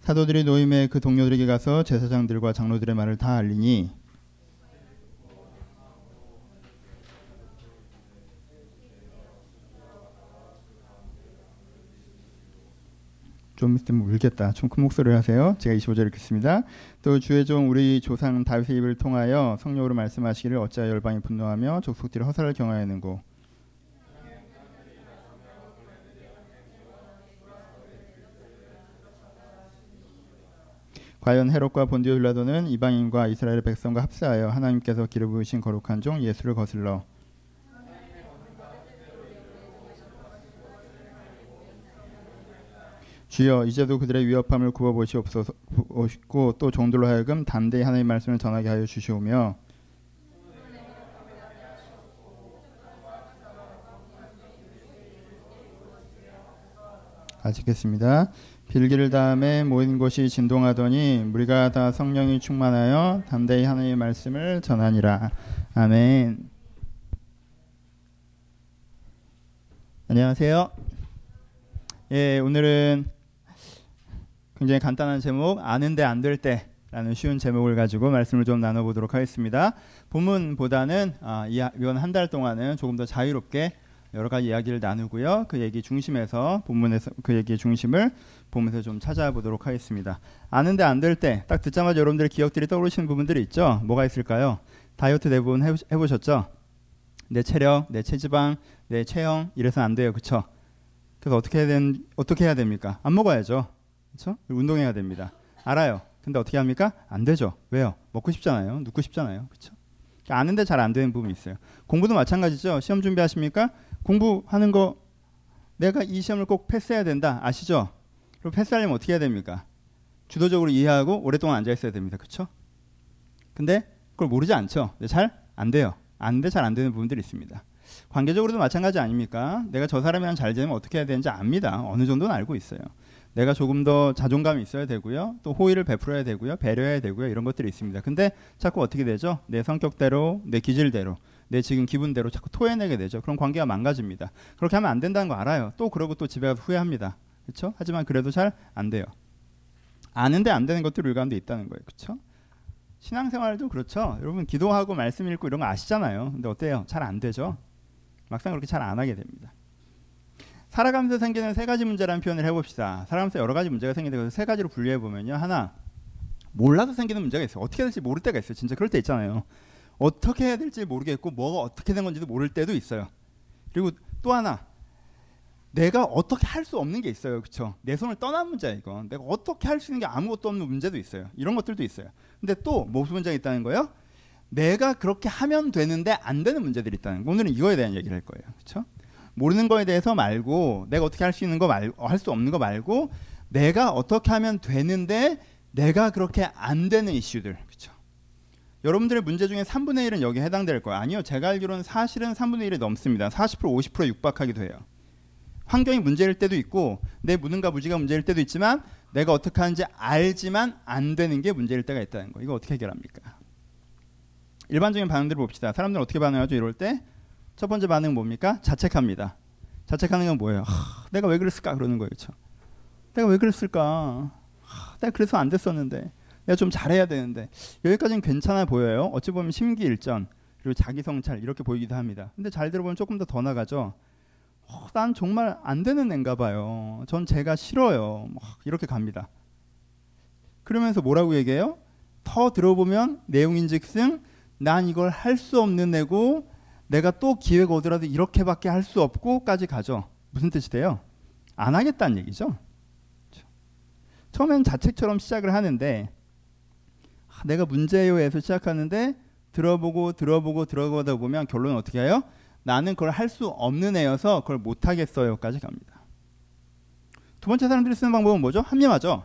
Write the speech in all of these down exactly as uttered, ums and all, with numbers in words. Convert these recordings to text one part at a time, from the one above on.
사도들이 노임의 그 동료들에게 가서 제사장들과 장로들의 말을 다 알리니 좀 있으면 울겠다. 좀 큰 목소리를 하세요. 제가 이십오 절 읽겠습니다. 또 주의 종 우리 조상 다윗의 입을 통하여 성령으로 말씀하시기를 어찌하여 열방이 분노하며 족속들이 허사를 경하였는고 과연 헤롯과 본디오 빌라도는 이방인과 이스라엘 백성과 합세하여 하나님께서 기름 부으신 거룩한 종 예수를 거슬러 주여 이제도 그들의 위협함을 굽어보시옵소서 또 종들로 하여금 담대히 하나님의 말씀을 전하게 하여 주시오며 아직겠습니다. 빌기를 다음에 모인 곳이 진동하더니 무리가 다 성령이 충만하여 담대히 하나님의 말씀을 전하니라. 아멘. 안녕하세요. 예, 오늘은 굉장히 간단한 제목 아는데 안 될 때라는 쉬운 제목을 가지고 말씀을 좀 나눠보도록 하겠습니다. 본문보다는 아, 이번 한 달 동안은 조금 더 자유롭게 여러 가지 이야기를 나누고요. 그 얘기 중심에서 본문에서 그 얘기의 중심을 보면서 좀 찾아보도록 하겠습니다. 아는데 안 될 때 딱 듣자마자 여러분들의 기억들이 떠오르시는 부분들이 있죠. 뭐가 있을까요? 다이어트 대부분 해보, 해보셨죠? 내 체력, 내 체지방, 내 체형 이래서 안 돼요. 그렇죠? 그래서 어떻게 해야, 된, 어떻게 해야 됩니까? 안 먹어야죠. 그렇죠? 운동해야 됩니다. 알아요. 근데 어떻게 합니까? 안 되죠. 왜요? 먹고 싶잖아요. 눕고 싶잖아요. 그렇죠? 아는데 잘 안 되는 부분이 있어요. 공부도 마찬가지죠. 시험 준비하십니까? 공부하는 거 내가 이 시험을 꼭 패스해야 된다. 아시죠? 그럼 패스하려면 어떻게 해야 됩니까? 주도적으로 이해하고 오랫동안 앉아 있어야 됩니다. 그렇죠? 근데 그걸 모르지 않죠. 잘 안 돼요. 아는데 잘 안 되는 부분들이 있습니다. 관계적으로도 마찬가지 아닙니까? 내가 저 사람이랑 잘 지내면 어떻게 해야 되는지 압니다. 어느 정도는 알고 있어요. 내가 조금 더 자존감이 있어야 되고요. 또 호의를 베풀어야 되고요. 배려해야 되고요. 이런 것들이 있습니다. 근데 자꾸 어떻게 되죠? 내 성격대로, 내 기질대로, 내 지금 기분대로 자꾸 토해내게 되죠. 그럼 관계가 망가집니다. 그렇게 하면 안 된다는 거 알아요. 또 그러고 또 집에 가서 후회합니다. 그렇죠? 하지만 그래도 잘 안 돼요. 아는데 안 되는 것들이 우리 가운데 있다는 거예요. 그렇죠? 신앙생활도 그렇죠. 여러분 기도하고 말씀 읽고 이런 거 아시잖아요. 근데 어때요? 잘 안 되죠? 막상 그렇게 잘 안 하게 됩니다. 살아가면서 생기는 세 가지 문제라는 표현을 해봅시다. 살아가면서 여러 가지 문제가 생기는데 그래서 세 가지로 분류해보면요. 하나, 몰라서 생기는 문제가 있어요. 어떻게 될지 모를 때가 있어요. 진짜 그럴 때 있잖아요. 어떻게 해야 될지 모르겠고 뭐가 어떻게 된 건지도 모를 때도 있어요. 그리고 또 하나, 내가 어떻게 할 수 없는 게 있어요. 그렇죠? 내 손을 떠난 문제야 이건. 내가 어떻게 할 수 있는 게 아무것도 없는 문제도 있어요. 이런 것들도 있어요. 근데 또 무슨 문제가 있다는 거예요? 내가 그렇게 하면 되는데 안 되는 문제들이 있다는 거. 오늘은 이거에 대한 얘기를 할 거예요. 그렇죠? 모르는 거에 대해서 말고 내가 어떻게 할 수 있는 거 말고 할 수 없는 거 말고 내가 어떻게 하면 되는데 내가 그렇게 안 되는 이슈들. 그렇죠? 여러분들의 문제 중에 삼분의 일은 여기에 해당될 거예요. 아니요. 제가 알기로는 사실은 삼분의 일이 넘습니다. 사십 퍼센트 오십 퍼센트 육박하기도 해요. 환경이 문제일 때도 있고 내 무능과 무지가 문제일 때도 있지만 내가 어떻게 하는지 알지만 안 되는 게 문제일 때가 있다는 거. 이거 어떻게 해결합니까? 일반적인 반응들을 봅시다. 사람들은 어떻게 반응하죠? 이럴 때 첫 번째 반응은 뭡니까? 자책합니다. 자책하는 건 뭐예요? 하, 내가 왜 그랬을까? 그러는 거예요. 그렇죠? 내가 왜 그랬을까? 하, 내가 그래서 안 됐었는데 내가 좀 잘해야 되는데 여기까지는 괜찮아 보여요. 어찌 보면 심기일전 그리고 자기성찰 이렇게 보이기도 합니다. 근데 잘 들어보면 조금 더 더 나가죠. 어, 난 정말 안 되는 애인가 봐요. 전 제가 싫어요. 막 이렇게 갑니다. 그러면서 뭐라고 얘기해요? 더 들어보면 내용인즉슨 난 이걸 할 수 없는 애고 내가 또 기회가 오더라도 이렇게밖에 할 수 없고까지 가죠. 무슨 뜻이 돼요? 안 하겠다는 얘기죠. 처음엔 자책처럼 시작을 하는데 아, 내가 문제요에서 시작하는데 들어보고 들어보고 들어보다 보면 결론은 어떻게 해요? 나는 그걸 할 수 없는 애여서 그걸 못하겠어요까지 갑니다. 두 번째 사람들이 쓰는 방법은 뭐죠? 합리화죠.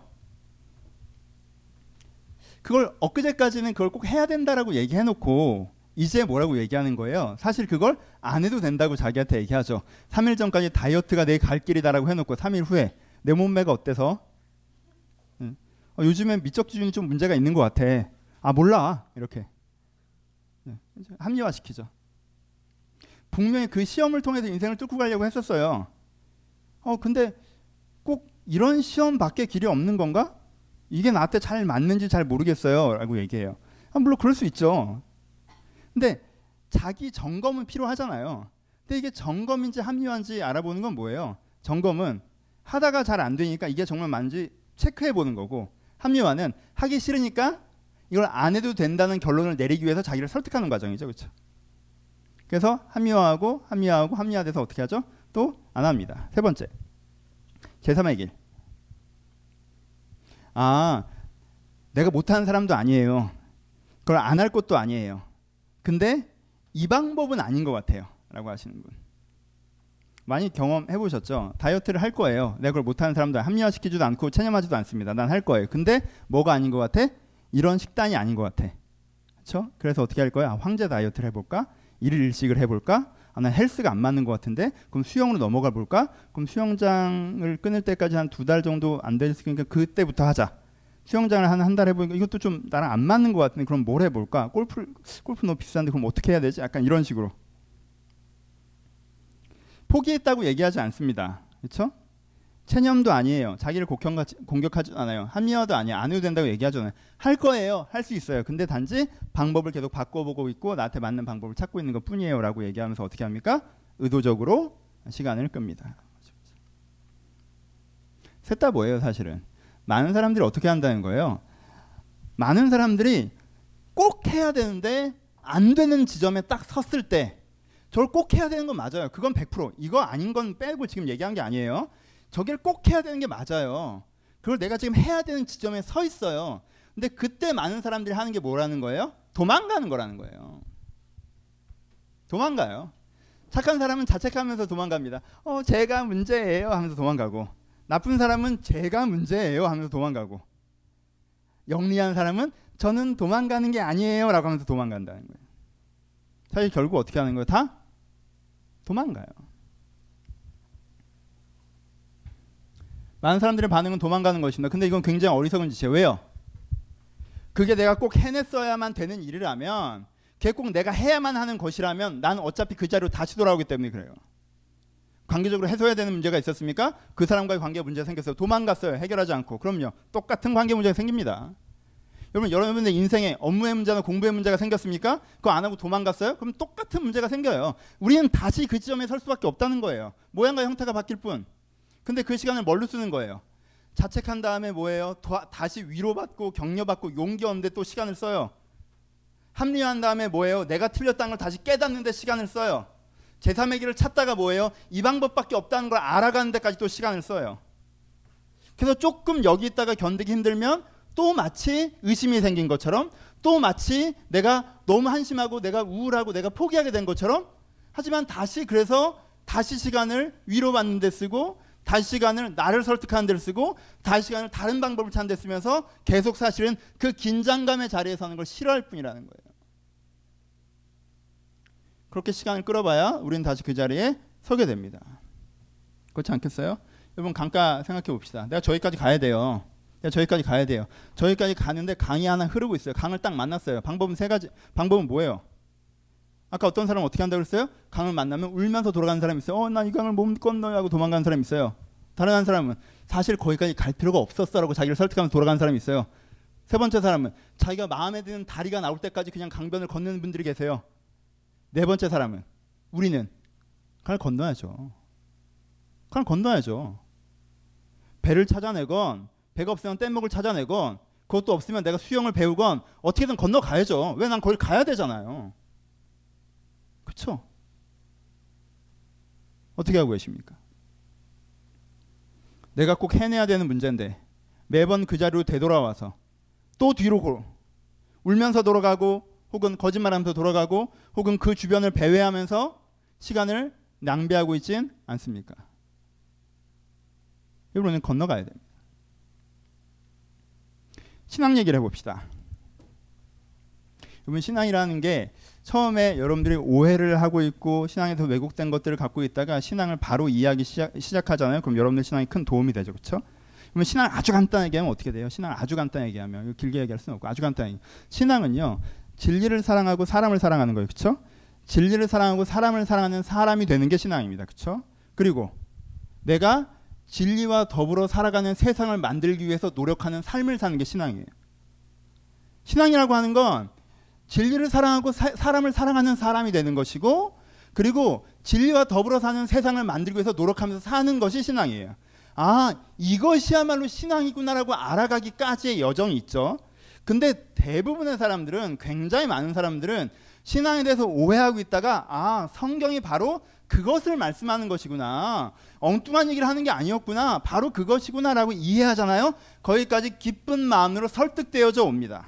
그걸 엊그제까지는 그걸 꼭 해야 된다라고 얘기해놓고 이제 뭐라고 얘기하는 거예요? 사실 그걸 안 해도 된다고 자기한테 얘기하죠. 삼 일 전까지 다이어트가 내 갈 길이다라고 해놓고 삼 일 후에 내 몸매가 어때서? 응. 어, 요즘엔 미적 기준이 좀 문제가 있는 것 같아. 아 몰라 이렇게 네. 합리화시키죠. 분명히 그 시험을 통해서 인생을 뚫고 가려고 했었어요. 어 근데 꼭 이런 시험밖에 길이 없는 건가? 이게 나한테 잘 맞는지 잘 모르겠어요 라고 얘기해요. 아, 물론 그럴 수 있죠. 근데 자기 점검은 필요하잖아요. 근데 이게 점검인지 합리화인지 알아보는 건 뭐예요? 점검은 하다가 잘 안 되니까 이게 정말 맞는지 체크해 보는 거고, 합리화는 하기 싫으니까 이걸 안 해도 된다는 결론을 내리기 위해서 자기를 설득하는 과정이죠. 그렇죠? 그래서 합리화하고 합리화하고 합리화돼서 어떻게 하죠? 또 안 합니다. 세 번째, 제삼의 길. 아, 내가 못하는 사람도 아니에요. 그걸 안 할 것도 아니에요. 근데 이 방법은 아닌 것 같아요 라고 하시는 분 많이 경험해 보셨죠? 다이어트를 할 거예요. 내가 그걸 못하는 사람도 합리화시키지도 않고 체념하지도 않습니다. 난 할 거예요. 근데 뭐가 아닌 것 같아? 이런 식단이 아닌 것 같아. 그렇죠? 그래서 어떻게 할 거야? 아, 황제 다이어트를 해볼까? 일일 일식을 해볼까? 아, 난 헬스가 안 맞는 것 같은데 그럼 수영으로 넘어가 볼까? 그럼 수영장을 끊을 때까지 한 두 달 정도 안 됐으니까 그때부터 하자. 수영장을 한 한 달 해보니까 이것도 좀 나랑 안 맞는 것 같은데 그럼 뭘 해볼까? 골프 골프 너무 비싼데 그럼 어떻게 해야 되지? 약간 이런 식으로 포기했다고 얘기하지 않습니다. 그렇죠? 체념도 아니에요. 자기를 공격하지, 공격하지 않아요. 합리화도 아니에요. 안 해도 된다고 얘기하잖아요. 할 거예요. 할 수 있어요. 근데 단지 방법을 계속 바꿔보고 있고 나한테 맞는 방법을 찾고 있는 것 뿐이에요 라고 얘기하면서 어떻게 합니까? 의도적으로 시간을 끕니다. 셋 다 뭐예요 사실은? 많은 사람들이 어떻게 한다는 거예요? 많은 사람들이 꼭 해야 되는데 안 되는 지점에 딱 섰을 때 저걸 꼭 해야 되는 건 맞아요. 그건 백 퍼센트. 이거 아닌 건 빼고 지금 얘기한 게 아니에요. 저길 꼭 해야 되는 게 맞아요. 그걸 내가 지금 해야 되는 지점에 서 있어요. 근데 그때 많은 사람들이 하는 게 뭐라는 거예요? 도망가는 거라는 거예요. 도망가요. 착한 사람은 자책하면서 도망갑니다. 어, 제가 문제예요 하면서 도망가고, 나쁜 사람은 제가 문제예요 하면서 도망가고, 영리한 사람은 저는 도망가는 게 아니에요 라고 하면서 도망간다는 거예요. 사실 결국 어떻게 하는 거예요? 다 도망가요. 많은 사람들의 반응은 도망가는 것입니다. 근데 이건 굉장히 어리석은 짓이에요. 왜요? 그게 내가 꼭 해냈어야만 되는 일이라면, 그게 꼭 내가 해야만 하는 것이라면 나는 어차피 그 자리로 다시 돌아오기 때문에 그래요. 관계적으로 해소해야 되는 문제가 있었습니까? 그 사람과의 관계 문제가 생겼어요. 도망갔어요. 해결하지 않고. 그럼요. 똑같은 관계 문제가 생깁니다. 여러분, 여러분들 인생에 업무의 문제나 공부의 문제가 생겼습니까? 그거 안 하고 도망갔어요? 그럼 똑같은 문제가 생겨요. 우리는 다시 그 지점에 설 수밖에 없다는 거예요. 모양과 형태가 바뀔 뿐. 근데 그 시간을 뭘로 쓰는 거예요? 자책한 다음에 뭐예요? 더, 다시 위로받고 격려받고 용기 얻는데 또 시간을 써요. 합리화한 다음에 뭐예요? 내가 틀렸다는 걸 다시 깨닫는 데 시간을 써요. 제삼의 길을 찾다가 뭐예요? 이 방법밖에 없다는 걸 알아가는 데까지 또 시간을 써요. 그래서 조금 여기 있다가 견디기 힘들면 또 마치 의심이 생긴 것처럼, 또 마치 내가 너무 한심하고 내가 우울하고 내가 포기하게 된 것처럼, 하지만 다시 그래서 다시 시간을 위로받는 데 쓰고, 다시 시간을 나를 설득하는 데 쓰고, 다시 시간을 다른 방법을 찾는 데 쓰면서 계속 사실은 그 긴장감의 자리에 서는 걸 싫어할 뿐이라는 거예요. 그렇게 시간을 끌어봐야 우리는 다시 그 자리에 서게 됩니다. 그렇지 않겠어요? 여러분, 강가 생각해 봅시다. 내가 저기까지 가야 돼요. 내가 저기까지 가야 돼요. 저기까지 가는데 강이 하나 흐르고 있어요. 강을 딱 만났어요. 방법은 세 가지. 방법은 뭐예요? 아까 어떤 사람은 어떻게 한다고 그랬어요? 강을 만나면 울면서 돌아가는 사람이 있어요. 어, 난 이 강을 못 건너요 하고 도망가는 사람이 있어요. 다른 한 사람은 사실 거기까지 갈 필요가 없었어 라고 자기를 설득하면서 돌아가는 사람이 있어요. 세 번째 사람은 자기가 마음에 드는 다리가 나올 때까지 그냥 강변을 건너는 분들이 계세요. 네 번째 사람은, 우리는 강을 건너야죠. 강을 건너야죠. 배를 찾아내건, 배가 없으면 뗏목을 찾아내건, 그것도 없으면 내가 수영을 배우건 어떻게든 건너가야죠. 왜? 난 거기 가야 되잖아요. 그렇죠? 어떻게 하고 계십니까? 내가 꼭 해내야 되는 문제인데 매번 그 자리로 되돌아와서 또 뒤로 울면서 돌아가고, 혹은 거짓말하면서 돌아가고, 혹은 그 주변을 배회하면서 시간을 낭비하고 있진 않습니까? 여러분은 건너가야 됩니다. 신앙 얘기를 해봅시다. 여러분, 신앙이라는 게 처음에 여러분들이 오해를 하고 있고 신앙에서 왜곡된 것들을 갖고 있다가 신앙을 바로 이해하기 시작, 시작하잖아요. 그럼 여러분들 신앙이 큰 도움이 되죠. 그렇죠? 그러면 신앙을 아주 간단하게 하면 어떻게 돼요? 신앙을 아주 간단하게 하면, 길게 얘기할 수는 없고 아주 간단하게. 신앙은요, 진리를 사랑하고 사람을 사랑하는 거예요. 그렇죠? 진리를 사랑하고 사람을 사랑하는 사람이 되는 게 신앙입니다. 그렇죠? 그리고 내가 진리와 더불어 살아가는 세상을 만들기 위해서 노력하는 삶을 사는 게 신앙이에요. 신앙이라고 하는 건 진리를 사랑하고 사, 사람을 사랑하는 사람이 되는 것이고, 그리고 진리와 더불어 사는 세상을 만들기 위해서 노력하면서 사는 것이 신앙이에요. 아, 이것이야말로 신앙이구나라고 알아가기까지의 여정이 있죠. 근데 대부분의 사람들은, 굉장히 많은 사람들은 신앙에 대해서 오해하고 있다가, 아, 성경이 바로 그것을 말씀하는 것이구나, 엉뚱한 얘기를 하는 게 아니었구나, 바로 그것이구나라고 이해하잖아요. 거기까지 기쁜 마음으로 설득되어져 옵니다.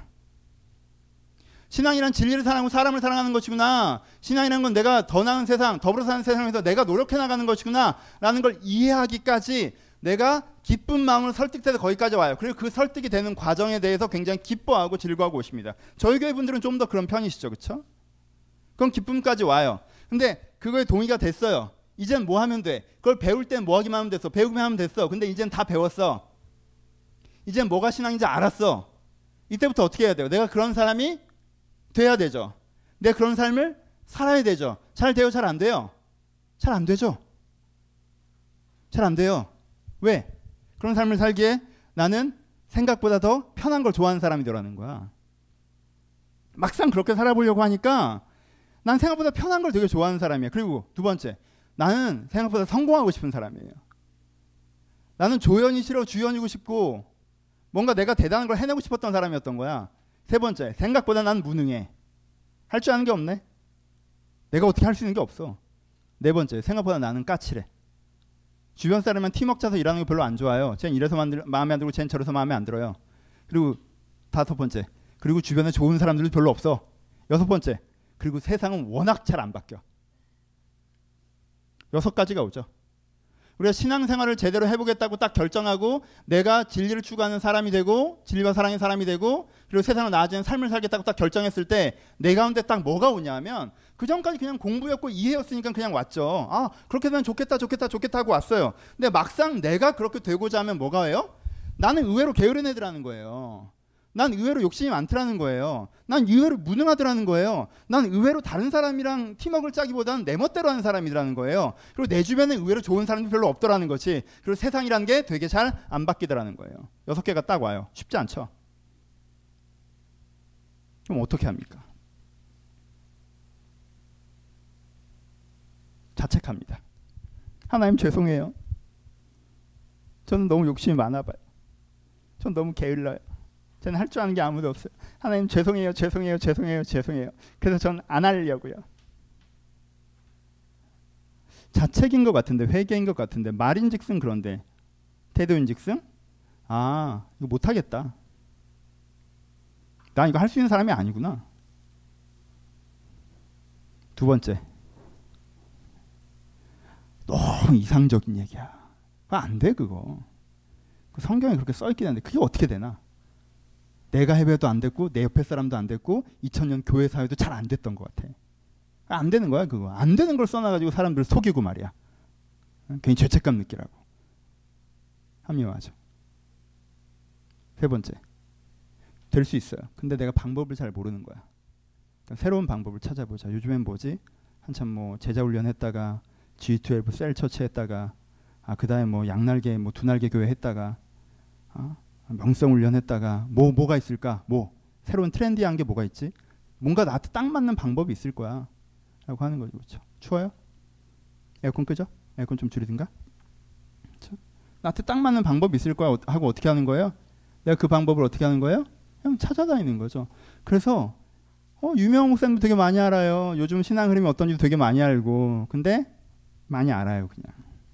신앙이란 진리를 사랑하고 사람을 사랑하는 것이구나, 신앙이란 건 내가 더 나은 세상, 더불어 사는 세상에서 내가 노력해 나가는 것이구나 라는 걸 이해하기까지 내가 기쁜 마음으로 설득돼서 거기까지 와요. 그리고 그 설득이 되는 과정에 대해서 굉장히 기뻐하고 즐거워하고 오십니다. 저희 교회 분들은 좀 더 그런 편이시죠, 그렇죠? 그럼 기쁨까지 와요. 근데 그거에 동의가 됐어요. 이젠 뭐 하면 돼? 그걸 배울 땐 뭐 하기만 하면 됐어. 배우기만 하면 됐어. 근데 이젠 다 배웠어. 이젠 뭐가 신앙인지 알았어. 이때부터 어떻게 해야 돼요? 내가 그런 사람이 돼야 되죠. 내가 그런 삶을 살아야 되죠. 잘 돼요? 잘 안 돼요? 잘 안 되죠. 잘 안 돼요. 왜? 그런 삶을 살기에 나는 생각보다 더 편한 걸 좋아하는 사람이 되라는 거야. 막상 그렇게 살아보려고 하니까 난 생각보다 편한 걸 되게 좋아하는 사람이야. 그리고 두 번째, 나는 생각보다 성공하고 싶은 사람이에요. 나는 조연이 싫어 주연이고 싶고 뭔가 내가 대단한 걸 해내고 싶었던 사람이었던 거야. 세 번째, 생각보다 난 무능해. 할 줄 아는 게 없네. 내가 어떻게 할 수 있는 게 없어. 네 번째, 생각보다 나는 까칠해. 주변 사람은 팀워크 짜서 일하는 게 별로 안 좋아요. 쟤는 이래서 만들, 마음에 안 들고 쟤는 저래서 마음에 안 들어요. 그리고 다섯 번째, 그리고 주변에 좋은 사람들도 별로 없어. 여섯 번째, 그리고 세상은 워낙 잘 안 바뀌어. 여섯 가지가 오죠. 우리가 신앙생활을 제대로 해보겠다고 딱 결정하고 내가 진리를 추구하는 사람이 되고 진리와 사랑의 사람이 되고 그리고 세상을 나아지는 삶을 살겠다고 딱 결정했을 때 내 가운데 딱 뭐가 오냐면, 그 전까지 그냥 공부였고 이해였으니까 그냥 왔죠. 아, 그렇게 되면 좋겠다 좋겠다 좋겠다 하고 왔어요. 근데 막상 내가 그렇게 되고자 하면 뭐가 해요? 나는 의외로 게으른 애들하는 거예요. 난 의외로 욕심이 많더라는 거예요. 난 의외로 무능하더라는 거예요. 난 의외로 다른 사람이랑 팀워크를 짜기보다는 내 멋대로 하는 사람이라는 거예요. 그리고 내 주변에 의외로 좋은 사람이 별로 없더라는 거지. 그리고 세상이라는 게 되게 잘 안 바뀌더라는 거예요. 여섯 개가 딱 와요. 쉽지 않죠? 그럼 어떻게 합니까? 자책합니다. 하나님 죄송해요. 저는 너무 욕심이 많아 봐요. 전 너무 게을러요. 저는 할 줄 아는 게 아무도 없어요. 하나님 죄송해요, 죄송해요, 죄송해요, 죄송해요. 그래서 전 안 하려고요. 자책인 것 같은데, 회개인 것 같은데, 말인즉슨 그런데 태도인즉슨, 아, 이거 못하겠다. 나 이거 할 수 있는 사람이 아니구나. 두 번째, 너무 이상적인 얘기야. 그거 안 돼, 그거. 성경에 그렇게 써있긴 한데 그게 어떻게 되나? 내가 해봐도 안 됐고 내 옆에 사람도 안 됐고 이천 년 교회 사회도 잘 안 됐던 것 같아. 안 되는 거야 그거. 안 되는 걸 써놔가지고 사람들을 속이고 말이야. 괜히 죄책감 느끼라고. 합리화하죠. 세 번째, 될 수 있어요. 근데 내가 방법을 잘 모르는 거야. 그러니까 새로운 방법을 찾아보자. 요즘엔 뭐지? 한참 뭐 제자 훈련했다가 지 십이 셀 처치 했다가 아 그다음에 뭐 양날개 뭐 두날개 교회 했다가 아, 명성 훈련했다가 뭐 뭐가 있을까? 뭐 새로운 트렌디한 게 뭐가 있지? 뭔가 나한테 딱 맞는 방법이 있을 거야 라고 하는 거죠. 그렇죠? 추워요? 에어컨 끄죠? 에어컨 좀 줄이든가? 그렇죠? 나한테 딱 맞는 방법이 있을 거야 하고 어떻게 하는 거예요? 내가 그 방법을 어떻게 하는 거예요? 그냥 찾아다니는 거죠. 그래서 어, 유명한 목사님도 되게 많이 알아요. 요즘 신앙 흐름이 어떤지도 되게 많이 알고. 근데 많이 알아요 그냥.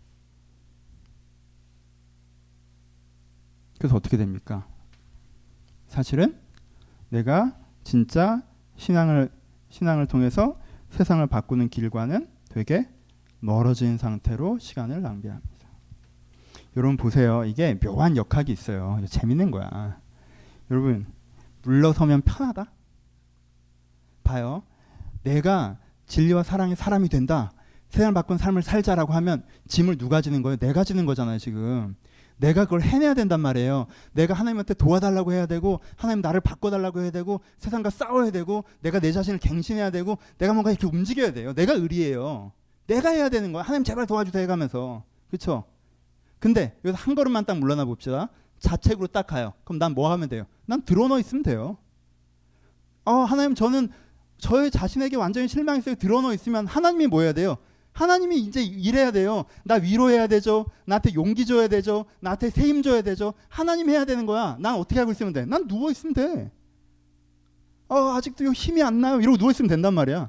그래서 어떻게 됩니까? 사실은 내가 진짜 신앙을 신앙을 통해서 세상을 바꾸는 길과는 되게 멀어진 상태로 시간을 낭비합니다. 여러분 보세요. 이게 묘한 역학이 있어요. 재밌는 거야. 여러분 물러서면 편하다? 봐요. 내가 진리와 사랑의 사람이 된다. 세상을 바꾼 삶을 살자라고 하면 짐을 누가 지는 거예요? 내가 지는 거잖아요 지금. 내가 그걸 해내야 된단 말이에요. 내가 하나님한테 도와달라고 해야 되고 하나님 나를 바꿔달라고 해야 되고 세상과 싸워야 되고 내가 내 자신을 갱신해야 되고 내가 뭔가 이렇게 움직여야 돼요. 내가 의리예요. 내가 해야 되는 거야. 하나님 제발 도와주세요 해가면서. 그렇죠? 근데 여기서 한 걸음만 딱 물러나 봅시다. 자책으로 딱 가요. 그럼 난 뭐 하면 돼요? 난 드러넣어 있으면 돼요. 어, 하나님 저는 저의 자신에게 완전히 실망했어요. 드러넣어 있으면 하나님이 뭐 해야 돼요? 하나님이 이제 일해야 돼요. 나 위로해야 되죠. 나한테 용기 줘야 되죠. 나한테 새 힘 줘야 되죠. 하나님 해야 되는 거야. 난 어떻게 하고 있으면 돼? 난 누워 있으면 돼. 어, 아직도 힘이 안 나요. 이러고 누워 있으면 된단 말이야.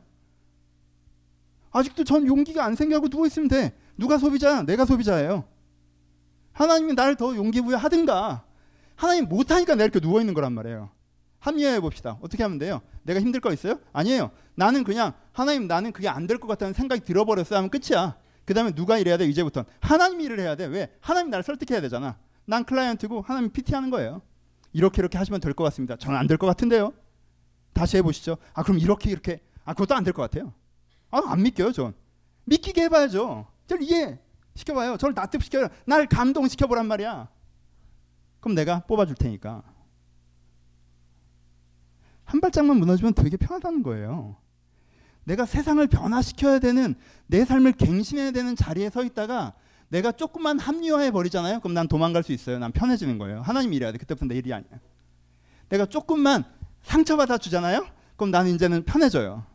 아직도 전 용기가 안 생겨고 누워 있으면 돼. 누가 소비자야? 내가 소비자예요. 하나님이 나를 더 용기 부여하든가. 하나님 못하니까 내가 이렇게 누워 있는 거란 말이에요. 합리화해 봅시다. 어떻게 하면 돼요? 내가 힘들 거 있어요? 아니에요. 나는 그냥 하나님 나는 그게 안 될 것 같다는 생각이 들어버렸어요 하면 끝이야. 그 다음에 누가 일해야 돼? 이제부터는 하나님이 일을 해야 돼. 왜? 하나님 나를 설득해야 되잖아. 난 클라이언트고 하나님 피티하는 거예요. 이렇게 이렇게 하시면 될 것 같습니다. 저는 안 될 것 같은데요. 다시 해보시죠. 아 그럼 이렇게 이렇게. 아 그것도 안 될 것 같아요. 아 안 믿겨요 전. 믿기게 해봐야죠. 저를 이해시켜봐요. 저를 납득시켜요. 날 감동시켜보란 말이야. 그럼 내가 뽑아줄 테니까. 한 발짝만 무너지면 되게 편하다는 거예요. 내가 세상을 변화시켜야 되는 내 삶을 갱신해야 되는 자리에 서 있다가 내가 조금만 합리화해 버리잖아요. 그럼 난 도망갈 수 있어요. 난 편해지는 거예요. 하나님이 일해야 돼. 그때부터 내 일이 아니야. 내가 조금만 상처받아 주잖아요. 그럼 나는 이제는 편해져요.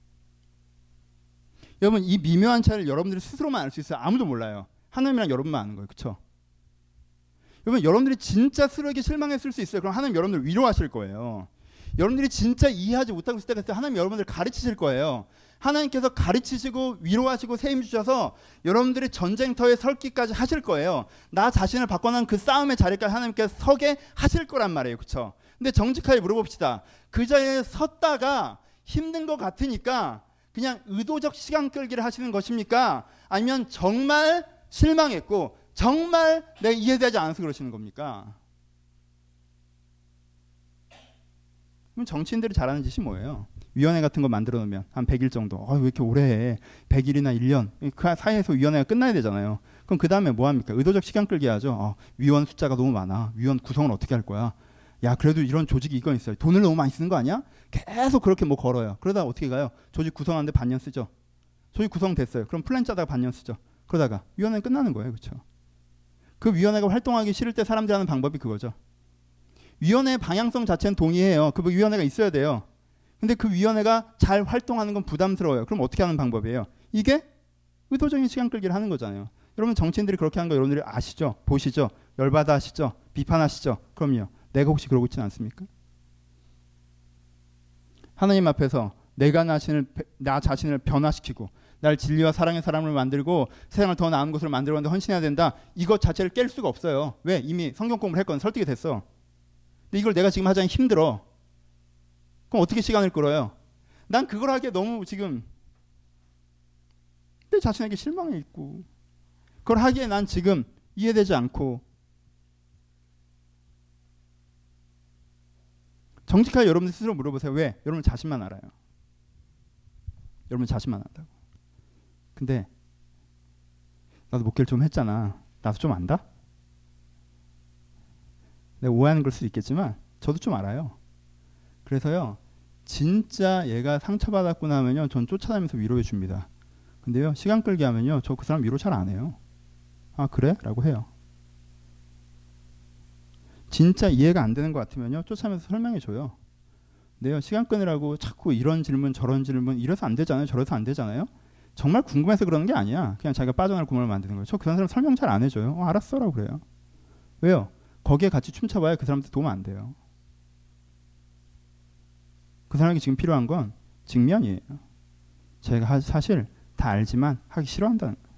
여러분 이 미묘한 차이를 여러분들이 스스로만 알 수 있어요. 아무도 몰라요. 하나님이랑 여러분만 아는 거예요. 그렇죠? 여러분 여러분들이 진짜 스스로에게 실망했을 수 있어요. 그럼 하나님 여러분들 위로하실 거예요. 여러분들이 진짜 이해하지 못하고 있을 때가 있어요. 하나님 여러분들 가르치실 거예요. 하나님께서 가르치시고 위로하시고 세임 주셔서 여러분들이 전쟁터에 설기까지 하실 거예요. 나 자신을 바꿔놓은 그 싸움의 자리까지 하나님께서 서게 하실 거란 말이에요. 그렇죠? 근데 정직하게 물어봅시다. 그 자리에 섰다가 힘든 것 같으니까 그냥 의도적 시간 끌기를 하시는 것입니까? 아니면 정말 실망했고 정말 내가 이해되지 않아서 그러시는 겁니까? 그럼 정치인들이 잘하는 짓이 뭐예요? 위원회 같은 거 만들어 놓으면 한 백 일 정도. 어, 왜 이렇게 오래 해? 백 일이나 일 년. 그 사이에서 위원회가 끝나야 되잖아요. 그럼 그 다음에 뭐 합니까? 의도적 시간 끌기 하죠. 어, 위원 숫자가 너무 많아. 위원 구성을 어떻게 할 거야? 야, 그래도 이런 조직이 이건 있어요. 돈을 너무 많이 쓰는 거 아니야? 계속 그렇게 뭐 걸어요. 그러다가 어떻게 가요? 조직 구성하는데 반년 쓰죠. 조직 구성됐어요. 그럼 플랜 짜다가 반년 쓰죠. 그러다가 위원회는 끝나는 거예요. 그렇죠? 그 위원회가 활동하기 싫을 때 사람들이 하는 방법이 그거죠. 위원회의 방향성 자체는 동의해요. 그 위원회가 있어야 돼요. 근데 그 위원회가 잘 활동하는 건 부담스러워요. 그럼 어떻게 하는 방법이에요? 이게 의도적인 시간 끌기를 하는 거잖아요. 여러분 정치인들이 그렇게 하는 거 여러분들이 아시죠? 보시죠? 열받아 하시죠? 비판하시죠? 그럼요. 내가 혹시 그러고 있지는 않습니까? 하나님 앞에서 내가 나 자신을, 나 자신을 변화시키고 나를 진리와 사랑의 사람을 만들고 세상을 더 나은 곳으로 만들어가는데 헌신해야 된다. 이것 자체를 깰 수가 없어요. 왜? 이미 성경 공부를 했거든. 설득이 됐어. 근데 이걸 내가 지금 하자니 힘들어. 그럼 어떻게 시간을 끌어요? 난 그걸 하기에 너무 지금 내 자신에게 실망해 있고 그걸 하기에 난 지금 이해되지 않고 정직하게 여러분들 스스로 물어보세요. 왜? 여러분 자신만 알아요. 여러분 자신만 안다고. 근데 나도 목회를 좀 했잖아. 나도 좀 안다? 내가 오해하는 걸 수도 있겠지만 저도 좀 알아요. 그래서요. 진짜 얘가 상처받았고 나면요. 전 쫓아다니면서 위로해 줍니다. 근데요. 시간 끌기 하면요. 저 그 사람 위로 잘 안 해요. 아 그래? 라고 해요. 진짜 이해가 안 되는 것 같으면요. 쫓아면서 설명해 줘요. 근데요. 시간 끄느라고 자꾸 이런 질문 저런 질문 이래서 안 되잖아요. 저래서 안 되잖아요. 정말 궁금해서 그러는 게 아니야. 그냥 자기가 빠져나갈 구멍을 만드는 거예요. 저 그 사람 설명 잘 안 해줘요. 어, 알았어 라고 그래요. 왜요? 거기에 같이 춤춰봐야 그 사람한테 도움 안 돼요. 그 사람에게 지금 필요한 건 직면이에요. 제가 사실 다 알지만 하기 싫어한다는 거예요.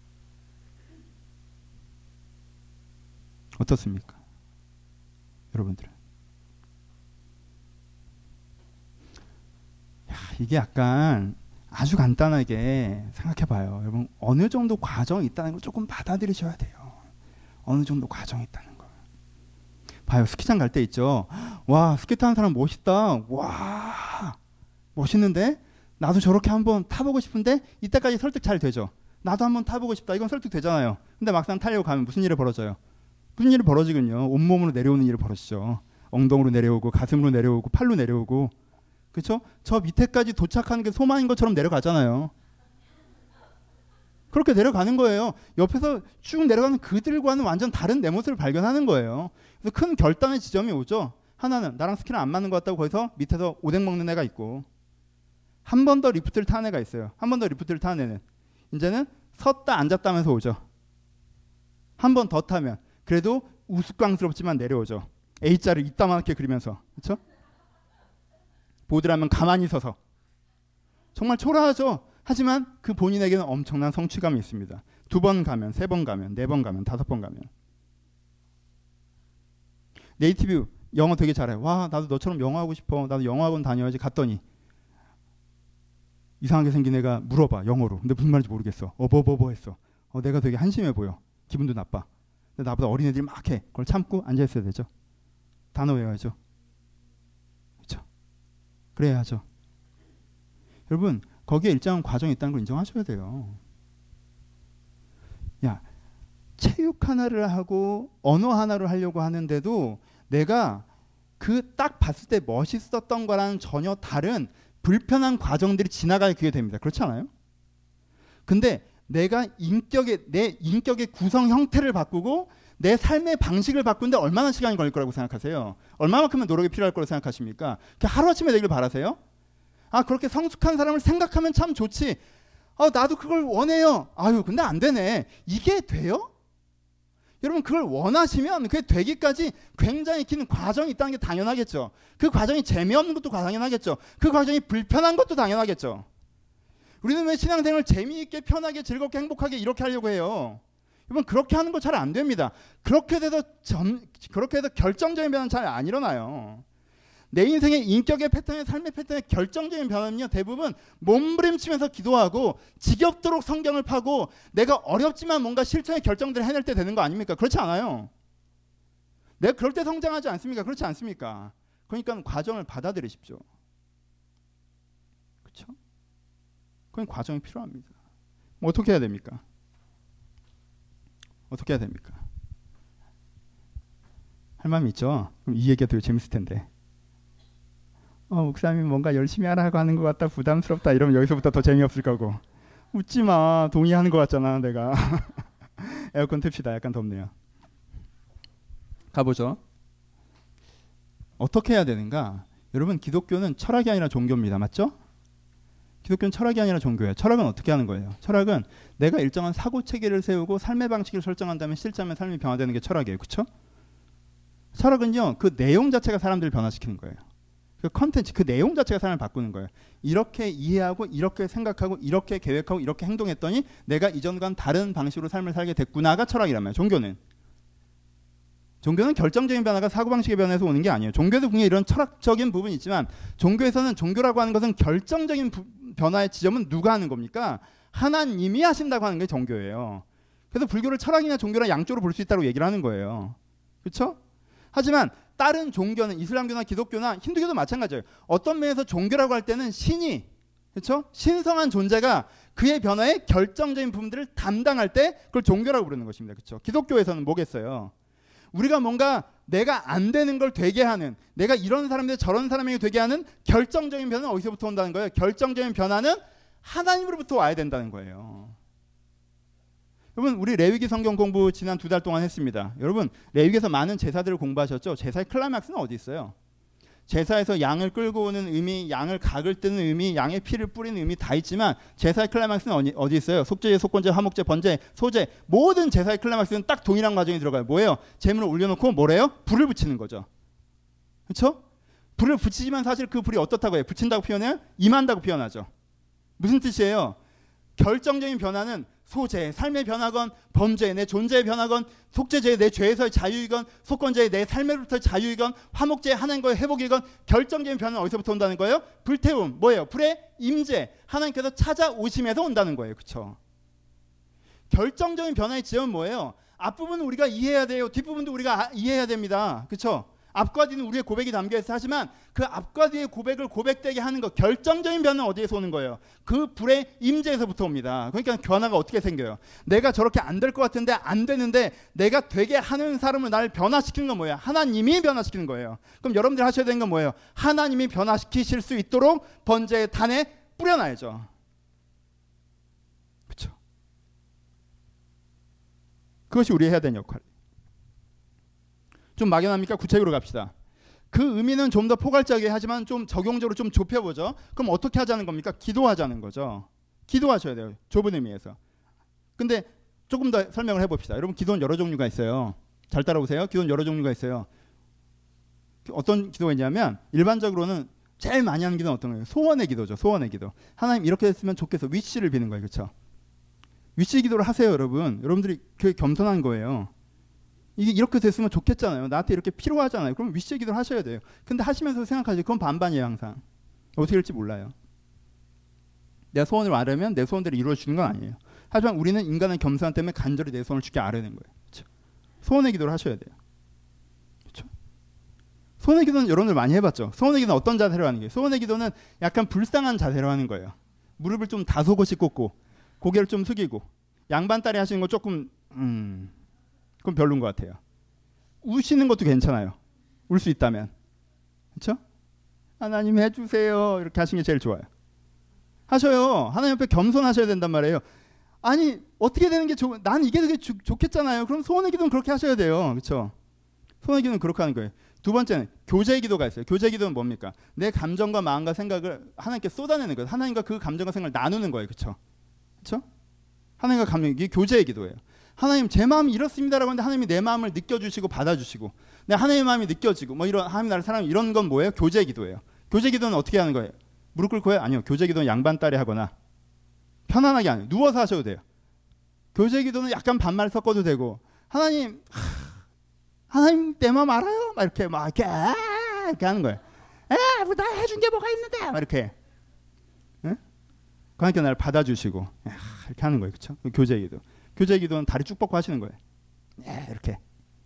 어떻습니까? 여러분들은. 야, 이게 약간 아주 간단하게 생각해봐요. 여러분 어느 정도 과정이 있다는 걸 조금 받아들이셔야 돼요. 어느 정도 과정이 있다는 걸. 봐요. 스키장 갈 때 있죠. 와 스키 타는 사람 멋있다. 와 멋있는데 나도 저렇게 한번 타보고 싶은데 이때까지 설득 잘 되죠. 나도 한번 타보고 싶다. 이건 설득 되잖아요. 근데 막상 타려고 가면 무슨 일이 벌어져요? 무슨 일이 벌어지군요. 온몸으로 내려오는 일이 벌어지죠. 엉덩이로 내려오고 가슴으로 내려오고 팔로 내려오고 그렇죠? 저 밑에까지 도착하는 게 소망인 것처럼 내려가잖아요. 그렇게 내려가는 거예요. 옆에서 쭉 내려가는 그들과는 완전 다른 내 모습을 발견하는 거예요. 그래서 큰 결단의 지점이 오죠. 하나는 나랑 스킬은 안 맞는 것 같다고 거기서 밑에서 오뎅 먹는 애가 있고, 한 번 더 리프트를 타는 애가 있어요. 한 번 더 리프트를 타는 애는 이제는 섰다 앉았다 하면서 오죠. 한 번 더 타면 그래도 우스꽝스럽지만 내려오죠. A자를 이따만하게 그리면서. 그렇죠? 보드라면 가만히 서서. 정말 초라하죠. 하지만 그 본인에게는 엄청난 성취감이 있습니다. 두 번 가면, 세 번 가면, 네 번 가면, 다섯 번 가면. 네이티브 영어 되게 잘해. 와, 나도 너처럼 영어 하고 싶어. 나도 영어학원 다녀야지. 갔더니 이상하게 생긴 애가 물어봐, 영어로. 근데 무슨 말인지 모르겠어. 어버버버 했어. 어, 내가 되게 한심해 보여. 기분도 나빠. 근데 나보다 어린 애들이 막 해. 그걸 참고 앉아 있어야 되죠. 단어 외워야죠. 그렇죠? 그래야죠. 여러분, 거기에 일정한 과정이 있다는 걸 인정하셔야 돼요. 야, 체육 하나를 하고 언어 하나를 하려고 하는데도 내가 그 딱 봤을 때 멋있었던 거랑 전혀 다른 불편한 과정들이 지나가야 그게 됩니다. 그렇지 않아요? 근데 내가 인격의 내 인격의 구성 형태를 바꾸고 내 삶의 방식을 바꾸는데 얼마나 시간이 걸릴 거라고 생각하세요? 얼마만큼의 노력이 필요할 거라고 생각하십니까? 하루아침에 되길 바라세요? 아, 그렇게 성숙한 사람을 생각하면 참 좋지. 아, 나도 그걸 원해요. 아유, 근데 안 되네. 이게 돼요? 여러분, 그걸 원하시면 그게 되기까지 굉장히 긴 과정이 있다는 게 당연하겠죠. 그 과정이 재미없는 것도 당연하겠죠. 그 과정이 불편한 것도 당연하겠죠. 우리는 왜 신앙생활을 재미있게 편하게 즐겁게 행복하게 이렇게 하려고 해요? 여러분, 그렇게 하는 거 잘 안 됩니다. 그렇게 돼서 점, 그렇게 해서 결정적인 변화는 잘 안 일어나요. 내 인생의 인격의 패턴의 삶의 패턴의 결정적인 변화는요, 대부분 몸부림치면서 기도하고 지겹도록 성경을 파고 내가 어렵지만 뭔가 실천의 결정들을 해낼 때 되는 거 아닙니까? 그렇지 않아요. 내가 그럴 때 성장하지 않습니까? 그렇지 않습니까? 그러니까 과정을 받아들이십시오. 그렇죠? 그건 과정이 필요합니다. 뭐 어떻게 해야 됩니까? 어떻게 해야 됩니까? 할 마음이 있죠? 그럼 이 얘기가 되게 재밌을 텐데. 어, 목사님이 뭔가 열심히 하라고 하는 것 같다, 부담스럽다 이러면 여기서부터 더 재미없을 거고. 웃지 마. 동의하는 것 같잖아 내가. 에어컨 틉시다. 약간 덥네요. 가보죠. 어떻게 해야 되는가? 여러분, 기독교는 철학이 아니라 종교입니다. 맞죠? 기독교는 철학이 아니라 종교예요. 철학은 어떻게 하는 거예요? 철학은 내가 일정한 사고체계를 세우고 삶의 방식을 설정한다면 실제하면 삶이 변화되는 게 철학이에요. 그렇죠? 철학은요, 그 내용 자체가 사람들을 변화시키는 거예요. 그 컨텐츠, 그 내용 자체가 사람을 바꾸는 거예요. 이렇게 이해하고 이렇게 생각하고 이렇게 계획하고 이렇게 행동했더니 내가 이전과는 다른 방식으로 삶을 살게 됐구나가 철학이란 말이에요. 종교는. 종교는 결정적인 변화가 사고방식의 변화에서 오는 게 아니에요. 종교도 분명히 이런 철학적인 부분이 있지만 종교에서는 종교라고 하는 것은 결정적인 부, 변화의 지점은 누가 하는 겁니까? 하나님이 하신다고 하는 게 종교예요. 그래서 불교를 철학이나 종교랑 양쪽으로 볼 수 있다고 얘기를 하는 거예요. 그렇죠? 하지만 다른 종교는 이슬람교나 기독교나 힌두교도 마찬가지예요. 어떤 면에서 종교라고 할 때는 신이, 그렇죠? 신성한 존재가 그의 변화의 결정적인 부분들을 담당할 때 그걸 종교라고 부르는 것입니다. 그렇죠? 기독교에서는 뭐겠어요? 우리가 뭔가 내가 안 되는 걸 되게 하는, 내가 이런 사람인데 저런 사람에게 되게 하는 결정적인 변화는 어디서부터 온다는 거예요? 결정적인 변화는 하나님으로부터 와야 된다는 거예요. 여러분, 우리 레위기 성경 공부 지난 두 달 동안 했습니다. 여러분, 레위기에서 많은 제사들을 공부하셨죠? 제사의 클라이막스는 어디 있어요? 제사에서 양을 끌고 오는 의미, 양을 각을 뜨는 의미, 양의 피를 뿌리는 의미 다 있지만 제사의 클라이막스는 어디, 어디 있어요? 속죄제, 속건제, 화목제, 번제, 소제, 모든 제사의 클라이막스는 딱 동일한 과정이 들어가요. 뭐예요? 제물을 올려놓고 뭐래요? 불을 붙이는 거죠. 그렇죠? 불을 붙이지만 사실 그 불이 어떻다고 해요? 붙인다고 표현해요? 임한다고 표현하죠. 무슨 뜻이에요? 결정적인 변화는 소재, 삶의 변화건, 범죄, 내 존재의 변화건, 속죄죄, 내 죄에서의 자유이건, 속건죄, 내 삶으로부터의 자유이건, 화목죄, 하나님과의 회복이건, 결정적인 변화는 어디서부터 온다는 거예요? 불태움, 뭐예요? 불의 임재, 하나님께서 찾아오심에서 온다는 거예요. 그렇죠? 결정적인 변화의 지점은 뭐예요? 앞부분은 우리가 이해해야 돼요. 뒷부분도 우리가 이해해야 됩니다. 그렇죠? 앞과 뒤는 우리의 고백이 담겨있어. 하지만 그 앞과 뒤의 고백을 고백되게 하는 것, 결정적인 변화는 어디에서 오는 거예요? 그 불의 임재에서부터 옵니다. 그러니까 변화가 어떻게 생겨요? 내가 저렇게 안 될 것 같은데 안 되는데 내가 되게 하는 사람을 나를 변화시키는 건 뭐예요? 하나님이 변화시키는 거예요. 그럼 여러분들이 하셔야 되는 건 뭐예요? 하나님이 변화시키실 수 있도록 번제의 단에 뿌려놔야죠. 그렇죠? 그것이 우리 해야 되는 역할. 좀 막연합니까? 구체적으로 갑시다. 그 의미는 좀 더 포괄적이게 하지만 좀 적용적으로 좀 좁혀보죠. 그럼 어떻게 하자는 겁니까? 기도하자는 거죠. 기도하셔야 돼요. 좁은 의미에서. 근데 조금 더 설명을 해봅시다. 여러분, 기도는 여러 종류가 있어요. 잘 따라오세요. 기도는 여러 종류가 있어요. 어떤 기도가 있냐면 일반적으로는 제일 많이 하는 기도는 어떤 거예요? 소원의 기도죠. 소원의 기도. 하나님 이렇게 했으면 좋겠어. 위시를 비는 거예요. 그렇죠? 위시 기도를 하세요, 여러분. 여러분들이 그게 겸손한 거예요. 이게 이렇게 됐으면 좋겠잖아요. 나한테 이렇게 필요하잖아요. 그럼 위시 기도를 하셔야 돼요. 근데 하시면서 생각하지. 그건 반반이에요, 항상. 어떻게 될지 몰라요. 내가 소원을 말하면 내 소원대로 이루어지는 건 아니에요. 하지만 우리는 인간의 겸손함 때문에 간절히 내 소원을 주게 아뢰는 거예요. 그렇죠? 소원의 기도를 하셔야 돼요. 그렇죠? 소원의 기도는 여러분들 많이 해봤죠. 소원의 기도는 어떤 자세로 하는 거예요? 소원의 기도는 약간 불쌍한 자세로 하는 거예요. 무릎을 좀 다소곳이 꽂고 고개를 좀 숙이고 양반다리 하시는 거 조금 음 그건 별로인 것 같아요. 우시는 것도 괜찮아요. 울 수 있다면. 그렇죠? 하나님 해주세요. 이렇게 하시는 게 제일 좋아요. 하셔요. 하나님 앞에 겸손하셔야 된단 말이에요. 아니 어떻게 되는 게 좋? 난 이게 되게 주, 좋겠잖아요. 그럼 소원의 기도는 그렇게 하셔야 돼요. 그렇죠? 소원의 기도는 그렇게 하는 거예요. 두 번째는 교제의 기도가 있어요. 교제의 기도는 뭡니까? 내 감정과 마음과 생각을 하나님께 쏟아내는 거예요. 하나님과 그 감정과 생각을 나누는 거예요. 그렇죠? 그렇죠? 하나님과 감정, 이게 교제의 기도예요. 하나님 제 마음이 이렇습니다라고 하는데 하나님이 내 마음을 느껴주시고 받아주시고 내 하나님의 마음이 느껴지고 뭐 이런 하나님 나라의 사람 이런 건 뭐예요? 교제의 기도예요. 교제의 기도는 어떻게 하는 거예요? 무릎 꿇고 해요? 아니요. 교제의 기도는 양반다리 하거나 편안하게 안 해요. 누워서 하셔도 돼요. 교제의 기도는 약간 반말 섞어도 되고 하나님 하, 하나님 내 마음 알아요? 막 이렇게 막 이렇게, 아, 이렇게 하는 거예요. 에, 뭐 나 해준 게 뭐가 있는데? 막 이렇게. 응? 그러니까 나를 받아주시고 아, 이렇게 하는 거예요. 그렇죠? 교제의 기도. 교제의 기도는 다리 쭉 뻗고 하시는 거예요. 에, 이렇게.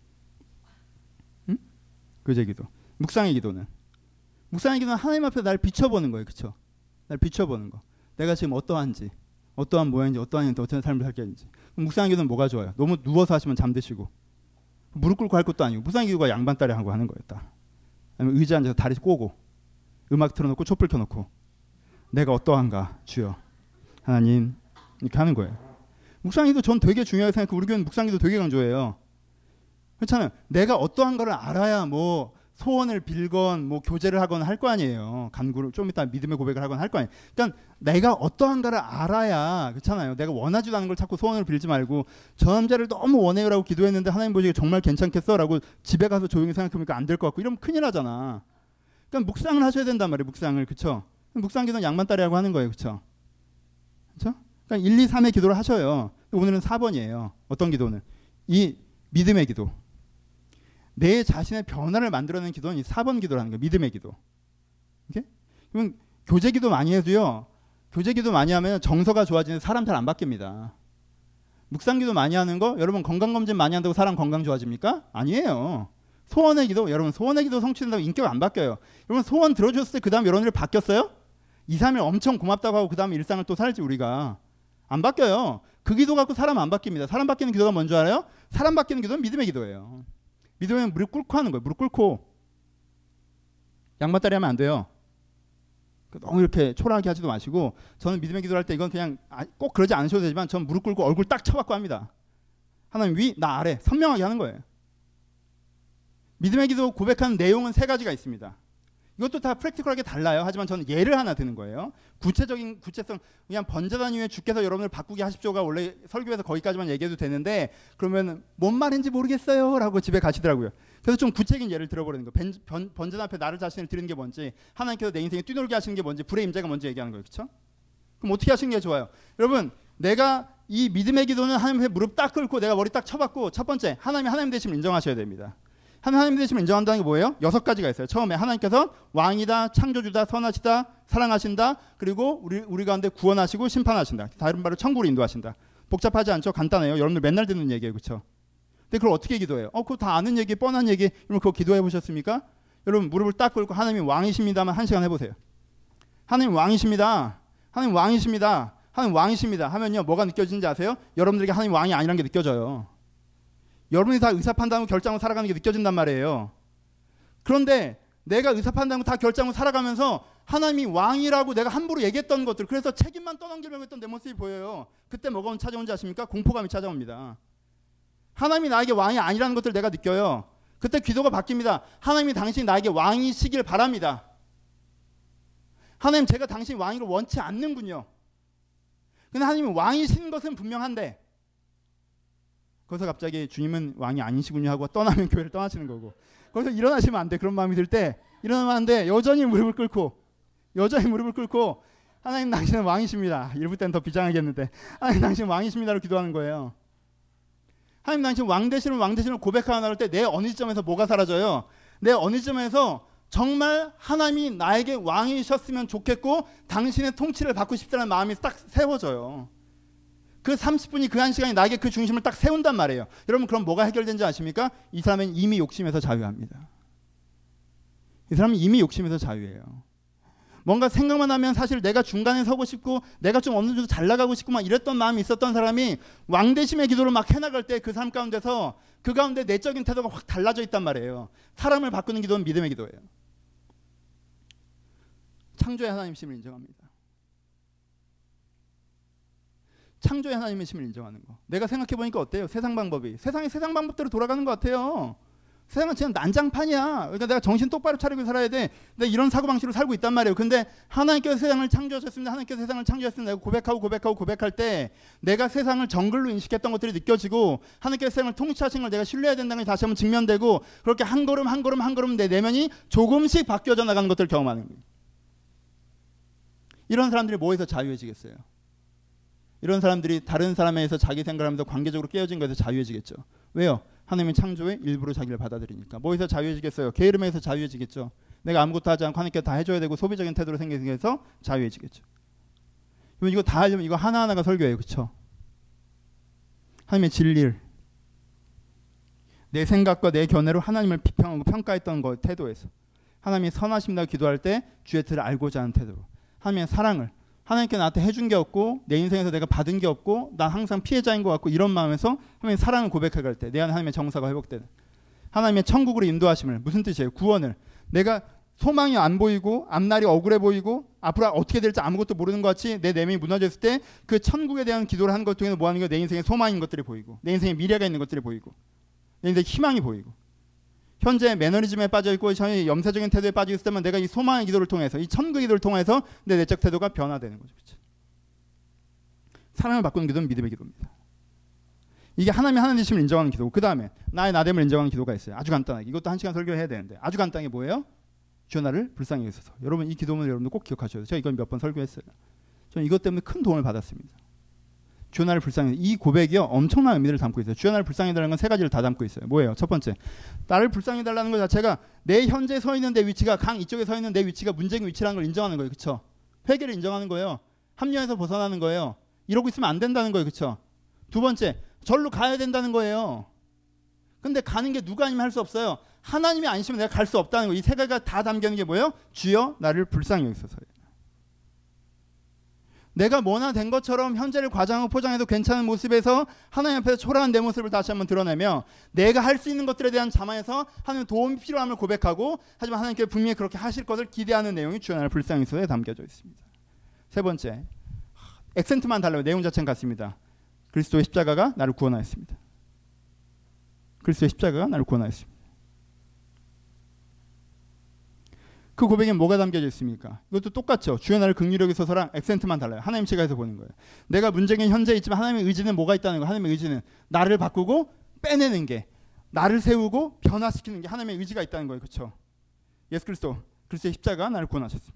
응? 교제의 기도. 묵상의 기도는 묵상의 기도는 하나님 앞에 날 비춰보는 거예요. 그렇죠? 날 비춰보는 거. 내가 지금 어떠한지, 어떠한 모양인지, 어떠한 어떤 삶을 살게 하는지. 묵상의 기도는 뭐가 좋아요? 너무 누워서 하시면 잠드시고 무릎 꿇고 할 것도 아니고 무상의 기도가 양반다리 하고 하는 거예요. 딱. 아니면 의자 앉아서 다리 꼬고 음악 틀어놓고 촛불 켜놓고 내가 어떠한가 주여 하나님 이렇게 하는 거예요. 묵상의 기도 전 되게 중요하게 생각해요. 우리 교회는 묵상의 기도 되게 강조해요. 그렇잖아요. 내가 어떠한 거를 알아야 뭐 소원을 빌건 뭐 교제를 하건 할 거 아니에요. 간구를 좀 이따 믿음의 고백을 하건 할 거 아니에요. 그러니까 내가 어떠한가를 알아야 그렇잖아요. 내가 원하지도 않은 걸 자꾸 소원을 빌지 말고 저 남자를 너무 원해요라고 기도했는데 하나님 보시기에 정말 괜찮겠어라고 집에 가서 조용히 생각해보니까 안 될 것 같고 이러면 큰일 나잖아. 그러니까 묵상을 하셔야 된단 말이에요. 묵상을. 그렇죠? 묵상 기도는 양반다리라고 하는 거예요. 그렇죠? 그렇죠? 그러니까 일, 이, 삼의 기도를 하셔요. 오늘은 사 번이에요. 어떤 기도는? 이 믿음의 기도. 내 자신의 변화를 만들어내는 기도는 이 사 번 기도라는 거예요. 믿음의 기도. 오케이? 그러면 교제 기도 많이 해도요. 교제 기도 많이 하면 정서가 좋아지는 사람 잘 안 바뀝니다. 묵상 기도 많이 하는 거 여러분 건강검진 많이 한다고 사람 건강 좋아집니까? 아니에요. 소원의 기도 여러분 소원의 기도 성취된다고 인격 안 바뀌어요. 여러분 소원 들어줬을 때 그 다음 여러분들 바뀌었어요? 이, 삼 일 엄청 고맙다고 하고 그 다음에 일상을 또 살지 우리가. 안 바뀌어요. 그 기도 갖고 사람 안 바뀝니다. 사람 바뀌는 기도가 뭔지 알아요? 사람 바뀌는 기도는 믿음의 기도예요. 믿으면 무릎 꿇고 하는 거예요. 무릎 꿇고. 양반다리 하면 안 돼요. 너무 이렇게 초라하게 하지도 마시고 저는 믿음의 기도를 할 때 이건 그냥 꼭 그러지 않으셔도 되지만 전 무릎 꿇고 얼굴 딱 쳐박고 합니다. 하나님 위, 나 아래 선명하게 하는 거예요. 믿음의 기도 고백하는 내용은 세 가지가 있습니다. 이것도 다 프랙티컬하게 달라요. 하지만 저는 예를 하나 드는 거예요. 구체적인 구체성 그냥 번제단 이후에 주께서 여러분을 바꾸게 하십시오가 원래 설교에서 거기까지만 얘기해도 되는데 그러면 뭔 말인지 모르겠어요 라고 집에 가시더라고요. 그래서 좀 구체적인 예를 들어버리는 거예요. 번, 번제단 앞에 나를 자신을 드리는 게 뭔지 하나님께서 내 인생에 뛰놀게 하시는 게 뭔지 불의 임재가 뭔지 얘기하는 거예요. 그렇죠? 그럼 어떻게 하시는 게 좋아요? 여러분 내가 이 믿음의 기도는 하나님 앞에 무릎 딱 꿇고 내가 머리 딱 쳐박고 첫 번째 하나님이 하나님 되심을 인정하셔야 됩니다. 하나님 되심을 인정한다는 게 뭐예요? 여섯 가지가 있어요. 처음에 하나님께서 왕이다, 창조주다, 선하시다, 사랑하신다, 그리고 우리 우리 가운데 구원하시고 심판하신다. 다른 말로 천국으로 인도하신다. 복잡하지 않죠? 간단해요. 여러분들 맨날 듣는 얘기예요, 그렇죠? 근데 그걸 어떻게 기도해요? 어, 그거 다 아는 얘기, 뻔한 얘기. 여러분 그거 기도해 보셨습니까? 여러분 무릎을 딱 꿇고 하나님이 왕이십니다만 한 시간 해보세요. 하나님 왕이십니다. 하나님 왕이십니다. 하나님 왕이십니다. 하면요 뭐가 느껴지는지 아세요? 여러분들에게 하나님 왕이 아니라는 게 느껴져요. 여러분이 다 의사판단하고 결정하고 살아가는 게 느껴진단 말이에요. 그런데 내가 의사판단하고 다 결정하고 살아가면서 하나님이 왕이라고 내가 함부로 얘기했던 것들 그래서 책임만 떠넘기려고 했던 내 모습이 보여요. 그때 뭐가 찾아온지 아십니까? 공포감이 찾아옵니다. 하나님이 나에게 왕이 아니라는 것을 내가 느껴요. 그때 기도가 바뀝니다. 하나님이 당신이 나에게 왕이시길 바랍니다. 하나님, 제가 당신 왕위를 원치 않는군요. 근데 하나님이 왕이신 것은 분명한데 거기서 갑자기 주님은 왕이 아니시군요 하고 떠나면 교회를 떠나시는 거고, 거기서 일어나시면 안 돼. 그런 마음이 들 때 일어나면 안 돼. 여전히 무릎을 꿇고 여전히 무릎을 꿇고 하나님, 당신은 왕이십니다. 이럴 때는 더 비장하겠는데, 하나님, 당신은 왕이십니다로 기도하는 거예요. 하나님, 당신 왕 되시는 왕 되시는 고백하고 나올 때 내 어느 시점에서 뭐가 사라져요? 내 어느 시점에서 정말 하나님이 나에게 왕이셨으면 좋겠고 당신의 통치를 받고 싶다는 마음이 딱 세워져요. 그 삼십 분이 그 한 시간이 나에게 그 중심을 딱 세운단 말이에요. 여러분, 그럼 뭐가 해결된지 아십니까? 이 사람은 이미 욕심에서 자유합니다. 이 사람은 이미 욕심에서 자유해요. 뭔가 생각만 하면 사실 내가 중간에 서고 싶고 내가 좀 어느 정도 잘 나가고 싶고 막 이랬던 마음이 있었던 사람이 왕대심의 기도를 막 해나갈 때 그 삶 가운데서 그 가운데 내적인 태도가 확 달라져 있단 말이에요. 사람을 바꾸는 기도는 믿음의 기도예요. 창조의 하나님심을 인정합니다. 창조의 하나님의 심을 인정하는 거. 내가 생각해보니까 어때요? 세상 방법이. 세상이 세상 방법대로 돌아가는 것 같아요. 세상은 그냥 난장판이야. 그러니까 내가 정신 똑바로 차리고 살아야 돼. 내가 이런 사고방식으로 살고 있단 말이에요. 근데 하나님께서 세상을 창조하셨습니다. 하나님께서 세상을 창조하셨습니다. 내가 고백하고 고백하고 고백할 때 내가 세상을 정글로 인식했던 것들이 느껴지고 하나님께서 세상을 통치하신 걸 내가 신뢰해야 된다는 게 다시 한번 증명되고, 그렇게 한 걸음 한 걸음 한 걸음 내 내면이 조금씩 바뀌어져 나가는 것들을 경험하는 거예요. 이런 사람들이 뭐에서 자유해지겠어요? 이런 사람들이 다른 사람에 의해서 자기 생각하면서 관계적으로 깨어진 것에서 자유해지겠죠. 왜요? 하나님의 창조의 일부로 자기를 받아들이니까. 뭐에서 자유해지겠어요? 게으름에서 자유해지겠죠. 내가 아무것도 하지 않고 하나님께 다 해줘야 되고 소비적인 태도로 생겨서 자유해지겠죠. 이거 다 하려면 이거 하나하나가 설교예요. 그렇죠? 하나님의 진리를 내 생각과 내 견해로 하나님을 비평하고 평가했던 것 태도에서, 하나님이 선하십니다 기도할 때 주의 뜻을 알고자 하는 태도로, 하나님의 사랑을, 하나님께 나한테 해준 게 없고 내 인생에서 내가 받은 게 없고 난 항상 피해자인 것 같고 이런 마음에서 하나님의 사랑을 고백해 갈 때 내 안에 하나님의 정사가 회복되는, 하나님의 천국으로 인도하심을, 무슨 뜻이에요? 구원을. 내가 소망이 안 보이고 앞날이 억울해 보이고 앞으로 어떻게 될지 아무것도 모르는 것 같이 내 내면이 무너졌을 때 그 천국에 대한 기도를 하는 것 중에서 뭐 하는 게 내 인생의 소망인 것들이 보이고 내 인생에 미래가 있는 것들이 보이고 내 인생에 희망이 보이고, 현재 매너리즘에 빠져있고 염세적인 태도에 빠져있을 때면 내가 이 소망의 기도를 통해서, 이 천국의 기도를 통해서 내 내적 태도가 변화되는 거죠. 그렇죠? 사랑을 바꾸는 기도는 믿음의 기도입니다. 이게 하나님의 하나님이심을 인정하는 기도고, 그 다음에 나의 나됨을 인정하는 기도가 있어요. 아주 간단하게. 이것도 한 시간 설교해야 되는데 아주 간단하게 뭐예요? 주여 나를 불쌍히 여기소서. 여러분, 이 기도문을 여러분들 꼭 기억하셔야 돼요. 제가 이건 몇 번 설교했어요. 저는 이것 때문에 큰 도움을 받았습니다. 주여 나를 불쌍히, 이 고백이요 엄청난 의미를 담고 있어요. 주여 나를 불쌍히 해달라는 건 세 가지를 다 담고 있어요. 뭐예요? 첫 번째, 나를 불쌍히 해달라는 것 자체가 내 현재 서 있는 내 위치가, 강 이쪽에 서 있는 내 위치가 문제인 위치라는 걸 인정하는 거예요. 그렇죠? 회개를 인정하는 거예요. 합리화에서 벗어나는 거예요. 이러고 있으면 안 된다는 거예요. 그렇죠? 두 번째, 절로 가야 된다는 거예요. 근데 가는 게 누가 아니면 할 수 없어요. 하나님이 아니시면 내가 갈 수 없다는 거예요. 이 세 가지가 다 담겨 있는 게 뭐예요? 주여 나를 불쌍히 여기소서예요. 내가 뭐나 된 것처럼 현재를 과장하고 포장해도 괜찮은 모습에서 하나님 앞에서 초라한 내 모습을 다시 한번 드러내며, 내가 할 수 있는 것들에 대한 자만에서 하나님 도움이 필요함을 고백하고, 하지만 하나님께 분명히 그렇게 하실 것을 기대하는 내용이 주여 나를 불쌍히 여기소서에 담겨져 있습니다. 세 번째, 액센트만 달라요. 내용 자체는 같습니다. 그리스도의 십자가가 나를 구원하였습니다. 그리스도의 십자가가 나를 구원하였습니다. 그 고백에 뭐가 담겨져 있습니까? 이것도 똑같죠. 주여 나를 긍휼히 여기소서랑 액센트만 달라요. 하나님 시각에서 보는 거예요. 내가 문제긴 현재에 있지만 하나님의 의지는 뭐가 있다는 거예요. 하나님의 의지는 나를 바꾸고 빼내는 게, 나를 세우고 변화시키는 게 하나님의 의지가 있다는 거예요. 그렇죠? 예수 그리스도, 그리스도의 십자가가 나를 구원하셨습니다.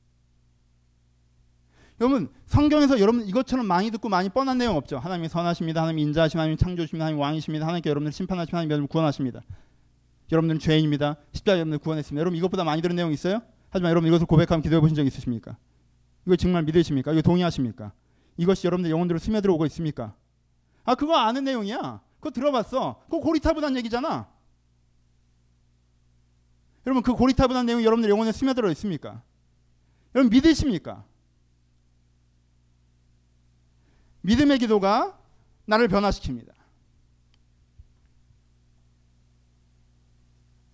여러분, 성경에서 여러분 이것처럼 많이 듣고 많이 뻔한 내용 없죠. 하나님이 선하십니다. 하나님이 인자하십니다. 하나님이 창조주십니다. 하나님이 왕이십니다. 하나님께 여러분을 심판하십니다. 하나님이 여러분을 구원하십니다. 여러분들은 죄인입니다. 십자가 여러분을 구원했습니다. 여러분 이것보다 많이 들은 내용 있어요? 하지만 여러분 이것을 고백하면 기도해 보신 적 있으십니까? 이거 정말 믿으십니까? 이거 동의하십니까? 이것이 여러분들 영혼들로 스며들어 오고 있습니까? 아, 그거 아는 내용이야. 그거 들어봤어. 그거 고리타분한 얘기잖아. 여러분 그 고리타분한 내용이 여러분들 영혼에 스며들어 있습니까? 여러분 믿으십니까? 믿음의 기도가 나를 변화시킵니다.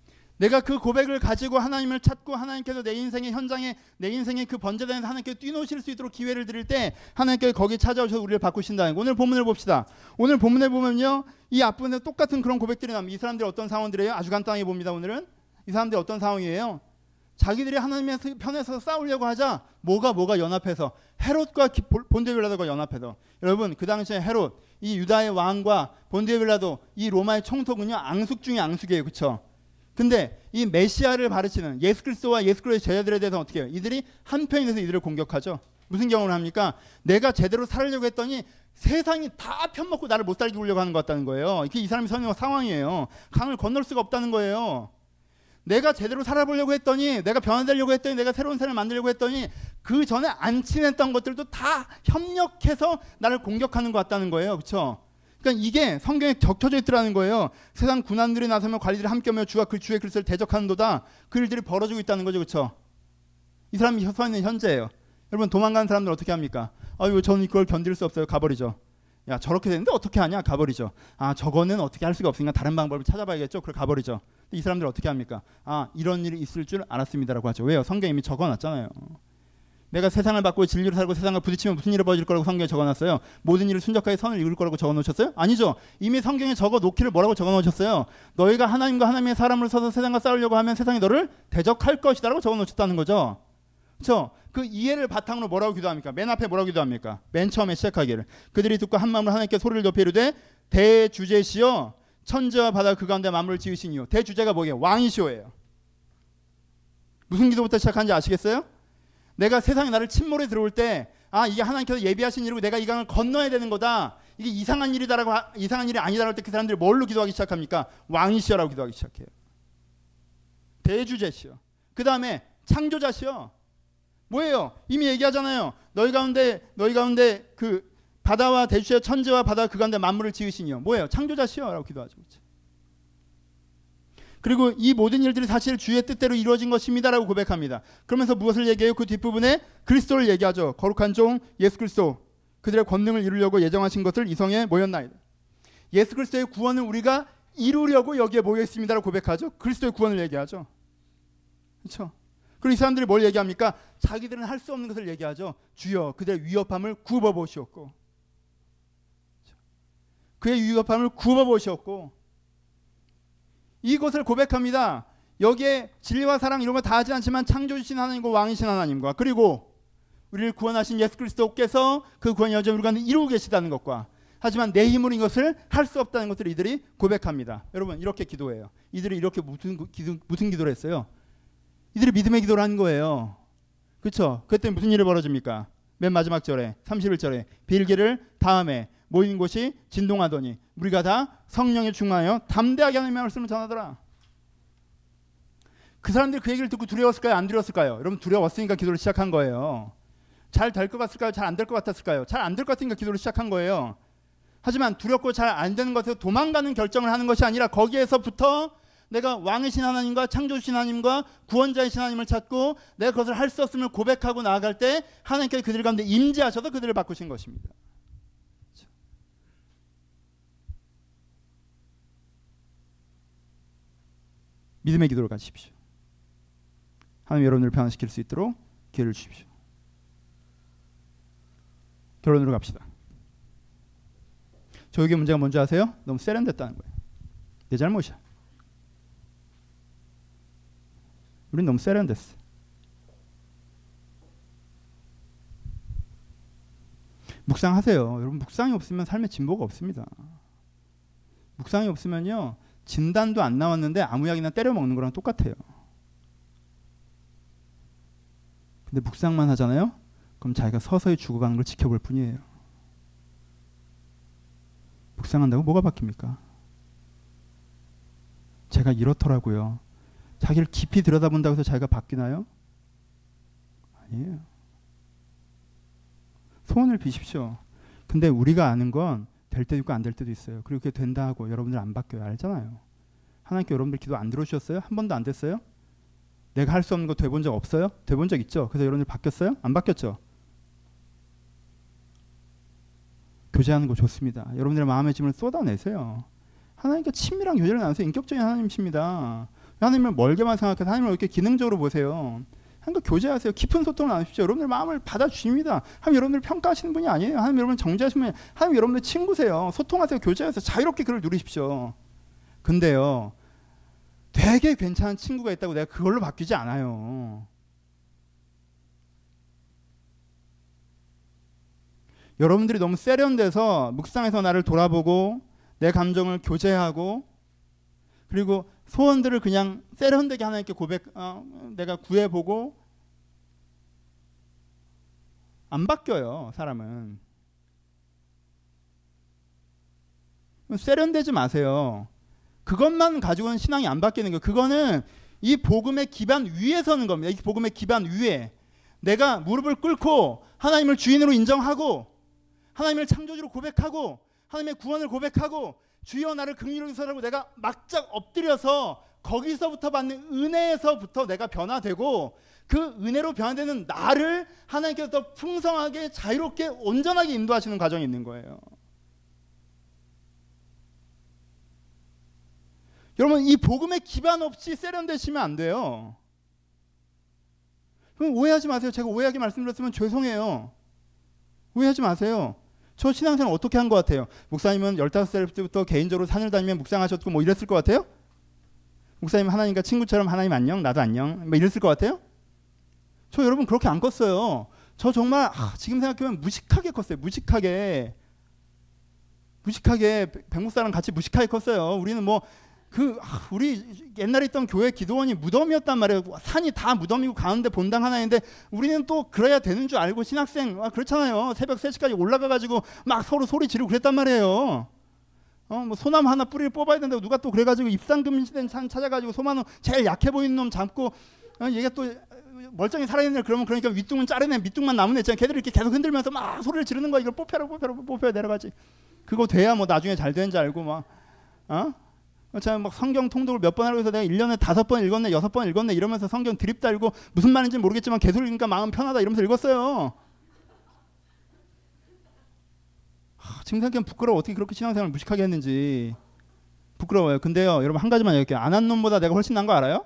내가 그 고백을 가지고 하나님을 찾고 하나님께서 내 인생의 현장에 내 인생의 그 번제단에서 하나님께 뛰노실 수 있도록 기회를 드릴 때 하나님께 거기 찾아오셔서 우리를 바꾸신다는 거. 오늘 본문을 봅시다. 오늘 본문에 보면요, 이 앞부분에 똑같은 그런 고백들이 나옵니다. 이 사람들이 어떤 상황들이에요? 아주 간단하게 봅니다. 오늘은 이 사람들이 어떤 상황이에요? 자기들이 하나님의 편에서 싸우려고 하자 뭐가 뭐가 연합해서 헤롯과 본디빌라도가 연합해서, 여러분 그 당시에 헤롯, 이 유다의 왕과 본디빌라도, 이 로마의 총독은요 앙숙 중에 앙숙이에요. 그렇죠? 근데 이 메시아를 가르치는 예수 그리스도와 예수 그리스도의 제자들에 대해서 어떻게 해요? 이들이 한편이 돼서 이들을 공격하죠. 무슨 경험을 합니까? 내가 제대로 살려고 했더니 세상이 다 편먹고 나를 못 살게 하려고 하는 것 같다는 거예요. 이게 이 사람이 서는 상황이에요. 강을 건널 수가 없다는 거예요. 내가 제대로 살아보려고 했더니, 내가 변화되려고 했더니, 내가 새로운 삶을 만들려고 했더니 그 전에 안 친했던 것들도 다 협력해서 나를 공격하는 것 같다는 거예요. 그렇죠? 그러니까 이게 성경에 적혀져 있더라는 거예요. 세상 군안들이 나서면 관리들이 함께하며 주와 그 주의 그리스도를 대적하는도다. 그 일들이 벌어지고 있다는 거죠. 그렇죠? 이 사람이 서 있는 현재예요. 여러분 도망가는 사람들 어떻게 합니까? 아유 저는 그걸 견딜 수 없어요. 가버리죠. 야 저렇게 되는데 어떻게 하냐? 가버리죠. 아 저거는 어떻게 할 수가 없으니까 다른 방법을 찾아봐야겠죠. 그걸 가버리죠. 이 사람들 어떻게 합니까? 아 이런 일이 있을 줄 알았습니다라고 하죠. 왜요? 성경에 이미 적어놨잖아요. 내가 세상을 받고 진리로 살고 세상과 부딪히면 무슨 일이 벌어질 거라고 성경에 적어놨어요? 모든 일을 순적하게 선을 이룰 거라고 적어놓으셨어요? 아니죠. 이미 성경에 적어놓기를 뭐라고 적어놓으셨어요? 너희가 하나님과 하나님의 사람을 서서 세상과 싸우려고 하면 세상이 너를 대적할 것이다 라고 적어놓으셨다는 거죠. 그렇죠? 그 이해를 바탕으로 뭐라고 기도합니까? 맨 앞에 뭐라고 기도합니까? 맨 처음에 시작하기를 그들이 듣고 한 마음으로 하나님께 소리를 높여 이르되 대주제시여 천지와 바다 그 가운데 만물을 지으시니요. 대주제가 뭐예요? 왕이시오예요. 무슨 기도부터 시작하는지 아시겠어요? 내가 세상에 나를 침몰에 들어올 때 아 이게 하나님께서 예비하신 일이고 내가 이 강을 건너야 되는 거다. 이게 이상한 일이다라고 하, 이상한 일이 아니다라고 할 때 그 사람들이 뭘로 기도하기 시작합니까? 왕이시여라고 기도하기 시작해요. 대주제시여. 그 다음에 창조자시여. 뭐예요? 이미 얘기하잖아요. 너희 가운데 너희 가운데 그 바다와 대주제와 천지와 바다 그 가운데 만물을 지으시니요. 뭐예요? 창조자시여라고 기도하죠. 그렇죠? 그리고 이 모든 일들이 사실 주의 뜻대로 이루어진 것입니다라고 고백합니다. 그러면서 무엇을 얘기해요? 그 뒷부분에 그리스도를 얘기하죠. 거룩한 종 예수 그리스도, 그들의 권능을 이루려고 예정하신 것을 이성에 모였나이다. 예수 그리스도의 구원을 우리가 이루려고 여기에 모여 있습니다라고 고백하죠. 그리스도의 구원을 얘기하죠. 그렇죠? 그리고 이 사람들이 뭘 얘기합니까? 자기들은 할 수 없는 것을 얘기하죠. 주여 그들의 위협함을 굽어보시옵고, 그의 위협함을 굽어보시옵고, 이것을 고백합니다. 여기에 진리와 사랑 이런 거 다 하지 않지만 창조주신 하나님과 왕이신 하나님과 그리고 우리를 구원하신 예수 그리스도께서 그 구원 여정을 우리 가운데 이루고 계시다는 것과, 하지만 내 힘으로 이것을 할 수 없다는 것을 이들이 고백합니다. 여러분 이렇게 기도해요. 이들이 이렇게 무슨, 기도, 무슨 기도를 했어요? 이들이 믿음의 기도를 한 거예요. 그렇죠? 그때 무슨 일이 벌어집니까? 맨 마지막 절에 삼십일 절에 빌기를 다음에 모인 곳이 진동하더니 우리가 다 성령에 충만하여 담대하게 하나님의 말씀을 전하더라. 그 사람들이 그 얘기를 듣고 두려웠을까요? 안 두려웠을까요? 여러분 두려웠으니까 기도를 시작한 거예요. 잘 될 것 같을까요? 잘 안 될 것 같았을까요? 잘 안 될 것 같으니까 기도를 시작한 거예요. 하지만 두렵고 잘 안 되는 것에서 도망가는 결정을 하는 것이 아니라 거기에서부터 내가 왕이신 하나님과 창조주신 하나님과 구원자이신 하나님을 찾고 내가 그것을 할 수 없음을 고백하고 나아갈 때 하나님께서 그들 가운데 임재하셔서 그들을 바꾸신 것입니다. 믿음의 기도를 가지십시오. 하나님 여러분을 변화시킬 수 있도록 기회를 주십시오. 결론으로 갑시다. 저에게 문제가 뭔지 아세요? 너무 세련됐다는 거예요. 내 잘못이야. 우린 너무 세련됐어. 묵상하세요. 여러분 묵상이 없으면 삶에 진보가 없습니다. 묵상이 없으면요 진단도 안 나왔는데 아무 약이나 때려 먹는 거랑 똑같아요. 근데 묵상만 하잖아요. 그럼 자기가 서서히 죽어가는 걸 지켜볼 뿐이에요. 묵상한다고 뭐가 바뀝니까? 제가 이렇더라고요. 자기를 깊이 들여다본다고 해서 자기가 바뀌나요? 아니에요. 소원을 비십시오. 근데 우리가 아는 건 될 때도 있고 안 될 때도 있어요. 그리고 그게 된다 하고 여러분들 안 바뀌어요. 알잖아요. 하나님께 여러분들 기도 안 들어주셨어요? 한 번도 안 됐어요? 내가 할 수 없는 거 돼본 적 없어요? 돼본 적 있죠? 그래서 여러분들 바뀌었어요? 안 바뀌었죠? 교제하는 거 좋습니다. 여러분들의 마음의 짐을 쏟아내세요. 하나님과 친밀한 교제를 나누세요. 인격적인 하나님이십니다. 하나님을 멀게만 생각해서 하나님을 이렇게 기능적으로 보세요. 하나님과 교제하세요. 깊은 소통을 나누십시오. 여러분들 마음을 받아주십니다. 하나님 여러분들 평가하시는 분이 아니에요. 하나님 여러분 정죄하시는 분이 아니에요. 하나님 여러분들 친구세요. 소통하세요. 교제하세요. 자유롭게 그를 누리십시오. 근데요, 되게 괜찮은 친구가 있다고 내가 그걸로 바뀌지 않아요. 여러분들이 너무 세련돼서 묵상해서 나를 돌아보고 내 감정을 교제하고 그리고 소원들을 그냥 세련되게 하나님께 고백, 어, 내가 구해보고 안 바뀌어요. 사람은. 세련되지 마세요. 그것만 가지고는 신앙이 안 바뀌는 거예요. 그거는 이 복음의 기반 위에 서는 겁니다. 이 복음의 기반 위에 내가 무릎을 꿇고 하나님을 주인으로 인정하고 하나님을 창조주로 고백하고 하나님의 구원을 고백하고 주여 나를 긍휼히 여기소서라고 내가 막작 엎드려서 거기서부터 받는 은혜에서부터 내가 변화되고 그 은혜로 변화되는 나를 하나님께서 더 풍성하게 자유롭게 온전하게 인도하시는 과정이 있는 거예요. 여러분 이 복음의 기반 없이 세련되시면 안 돼요. 그럼 오해하지 마세요. 제가 오해하게 말씀드렸으면 죄송해요. 오해하지 마세요. 저 신앙생활 어떻게 한 것 같아요? 목사님은 열다섯 살 때부터 개인적으로 산을 다니며 묵상하셨고 뭐 이랬을 것 같아요? 목사님 하나님과 친구처럼 하나님 안녕 나도 안녕 뭐 이랬을 것 같아요? 저 여러분 그렇게 안 컸어요. 저 정말 아, 지금 생각해보면 무식하게 컸어요. 무식하게 무식하게 백목사랑 같이 무식하게 컸어요. 우리는 뭐 그 아, 우리 옛날에 있던 교회 기도원이 무덤이었단 말이에요. 산이 다 무덤이고 가운데 본당 하나인데 우리는 또 그래야 되는 줄 알고 신학생 아, 그렇잖아요. 새벽 세 시까지 올라가가지고 막 서로 소리 지르고 그랬단 말이에요. 어, 뭐 소나무 하나 뿌리를 뽑아야 된다고 누가 또 그래가지고 입상금지된 산 찾아가지고 소나무 제일 약해 보이는 놈 잡고 어, 얘가 또 멀쩡히 살아있는 애 그러면 그러니까 윗둥은 자르네 밑둥만 남은 애 있잖아요. 걔들이 이렇게 계속 흔들면서 막 소리를 지르는 거야. 이걸 뽑혀라 뽑혀라 뽑혀야 내려가지. 그거 돼야 뭐 나중에 잘 되는지 알고 막 어? 참 막 성경 통독을 몇 번 하고 해서 내가 일 년에 다섯 번 읽었네 여섯 번 읽었네 이러면서 성경 드립 달고 무슨 말인지 모르겠지만 계속 읽으니까 마음 편하다 이러면서 읽었어요. 하, 지금 생각하면 부끄러워. 어떻게 그렇게 신앙생활을 무식하게 했는지 부끄러워요. 근데요 여러분 한 가지만 얘기할게요. 안 한 놈보다 내가 훨씬 나은 거 알아요?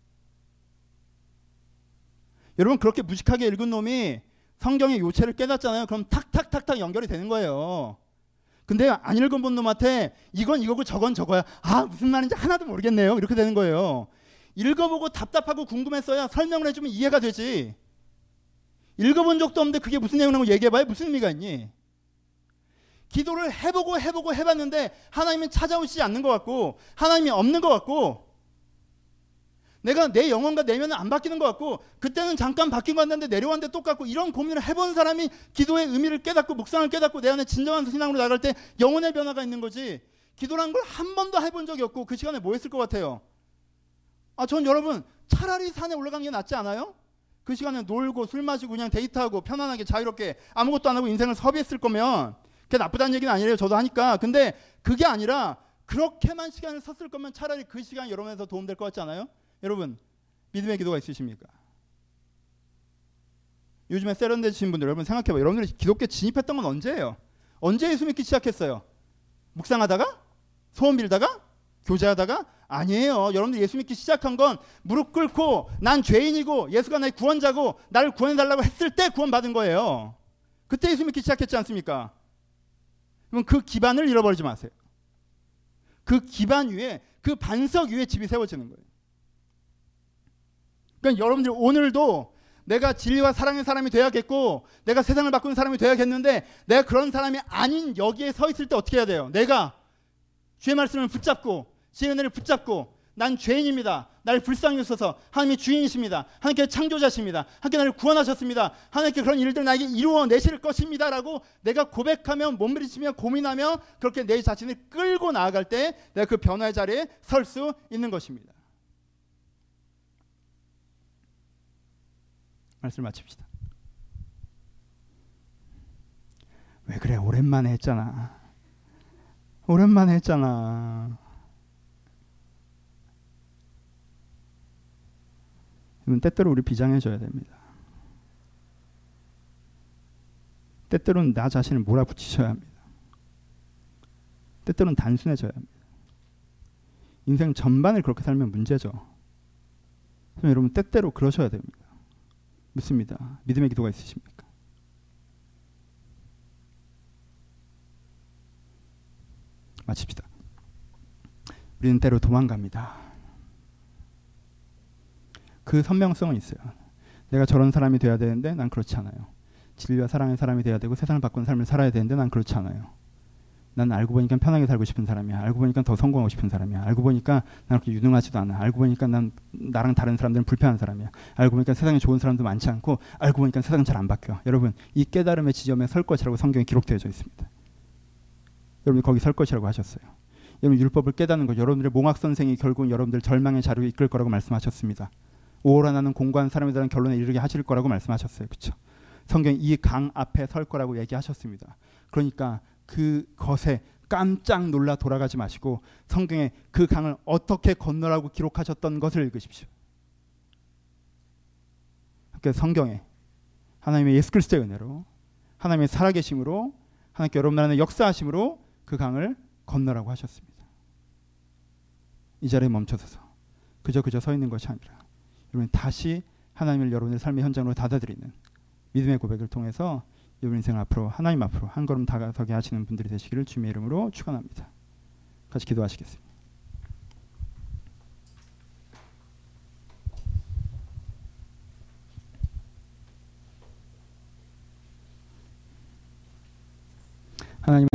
여러분 그렇게 무식하게 읽은 놈이 성경의 요체를 깨닫잖아요. 그럼 탁탁탁탁 연결이 되는 거예요. 근데 안 읽어본 놈한테 이건 이거고 저건 저거야. 아 무슨 말인지 하나도 모르겠네요. 이렇게 되는 거예요. 읽어보고 답답하고 궁금했어야 설명을 해주면 이해가 되지. 읽어본 적도 없는데 그게 무슨 내용이라고 얘기해봐야 무슨 의미가 있니? 기도를 해보고 해보고 해봤는데 하나님이 찾아오시지 않는 것 같고 하나님이 없는 것 같고 내가 내 영혼과 내면은 안 바뀌는 것 같고 그때는 잠깐 바뀐 것 같는데 내려왔는데 똑같고 이런 고민을 해본 사람이 기도의 의미를 깨닫고 묵상을 깨닫고 내 안에 진정한 신앙으로 나갈 때 영혼의 변화가 있는 거지. 기도라는 걸 한 번도 해본 적이 없고 그 시간에 뭐 했을 것 같아요? 아, 전 여러분 차라리 산에 올라가는 게 낫지 않아요? 그 시간에 놀고 술 마시고 그냥 데이트하고 편안하게 자유롭게 아무것도 안 하고 인생을 허비했을 거면 그게 나쁘다는 얘기는 아니래요. 저도 하니까. 근데 그게 아니라 그렇게만 시간을 썼을 거면 차라리 그 시간이 여러분에서 도움될 것 같지 않아요? 여러분 믿음의 기도가 있으십니까? 요즘에 세련되신 분들 여러분 생각해봐요. 여러분들이 기독교에 진입했던 건 언제예요? 언제 예수 믿기 시작했어요? 묵상하다가? 소원 빌다가? 교제하다가? 아니에요. 여러분들 예수 믿기 시작한 건 무릎 꿇고 난 죄인이고 예수가 나의 구원자고 나를 구원해달라고 했을 때 구원받은 거예요. 그때 예수 믿기 시작했지 않습니까? 그럼 그 기반을 잃어버리지 마세요. 그 기반 위에 그 반석 위에 집이 세워지는 거예요. 그러니까 여러분들 오늘도 내가 진리와 사랑의 사람이 돼야겠고 내가 세상을 바꾸는 사람이 돼야겠는데 내가 그런 사람이 아닌 여기에 서 있을 때 어떻게 해야 돼요? 내가 주의 말씀을 붙잡고 주의 은혜를 붙잡고 난 죄인입니다. 나를 불쌍히 여기소서. 하나님이 주인이십니다. 하나님께 창조자십니다. 하나님께 나를 구원하셨습니다. 하나님께 그런 일들 나에게 이루어내실 것입니다 라고 내가 고백하며 몸부림치며 고민하며 그렇게 내 자신을 끌고 나아갈 때 내가 그 변화의 자리에 설 수 있는 것입니다. 말씀 마칩시다. 왜 그래? 오랜만에 했잖아. 오랜만에 했잖아. 때때로 우리 비장해져야 됩니다. 때때로는 나 자신을 몰아붙이셔야 합니다. 때때로는 단순해져야 합니다. 인생 전반을 그렇게 살면 문제죠. 여러분 때때로 그러셔야 됩니다. 묻습니다. 믿음의 기도가 있으십니까? 마칩시다. 우리는 때로 도망갑니다. 그 선명성은 있어요. 내가 저런 사람이 돼야 되는데 난 그렇지 않아요. 진리와 사랑의 사람이 돼야 되고 세상을 바꾸는 삶을 살아야 되는데 난 그렇지 않아요. 난 알고 보니까 편하게 살고 싶은 사람이야. 알고 보니까 더 성공하고 싶은 사람이야. 알고 보니까 난 그렇게 유능하지도 않아. 알고 보니까 난 나랑 다른 사람들은 불편한 사람이야. 알고 보니까 세상에 좋은 사람도 많지 않고 알고 보니까 세상은 잘 안 바뀌어. 여러분 이 깨달음의 지점에 설 것이라고 성경에 기록되어 있습니다. 여러분이 거기 설 것이라고 하셨어요. 여러분 율법을 깨닫는 것, 여러분들의 몽학 선생이 결국 여러분들 절망의 자리로 이끌 거라고 말씀하셨습니다. 오호라 나는 공고한 사람에 대한 결론에 이르게 하실 거라고 말씀하셨어요. 그렇죠? 성경 이 강 앞에 설 거라고 얘기하셨습니다. 그러니까 그것에 깜짝 놀라 돌아가지 마시고 성경에 그 강을 어떻게 건너라고 기록하셨던 것을 읽으십시오. 그래서 성경에 하나님의 예수 그리스도의 은혜로 하나님의 살아계심으로 하나님께 여러분 나라의 역사하심으로 그 강을 건너라고 하셨습니다. 이 자리에 멈춰서서 그저 그저 서 있는 것이 아니라 여러분 다시 하나님을 여러분의 삶의 현장으로 받아들이는 믿음의 고백을 통해서 여러분 인생 앞으로 하나님 앞으로 한 걸음 다가서게 하시는 분들이 되시기를 주님의 이름으로 축원합니다. 같이 기도하시겠습니다. 하나님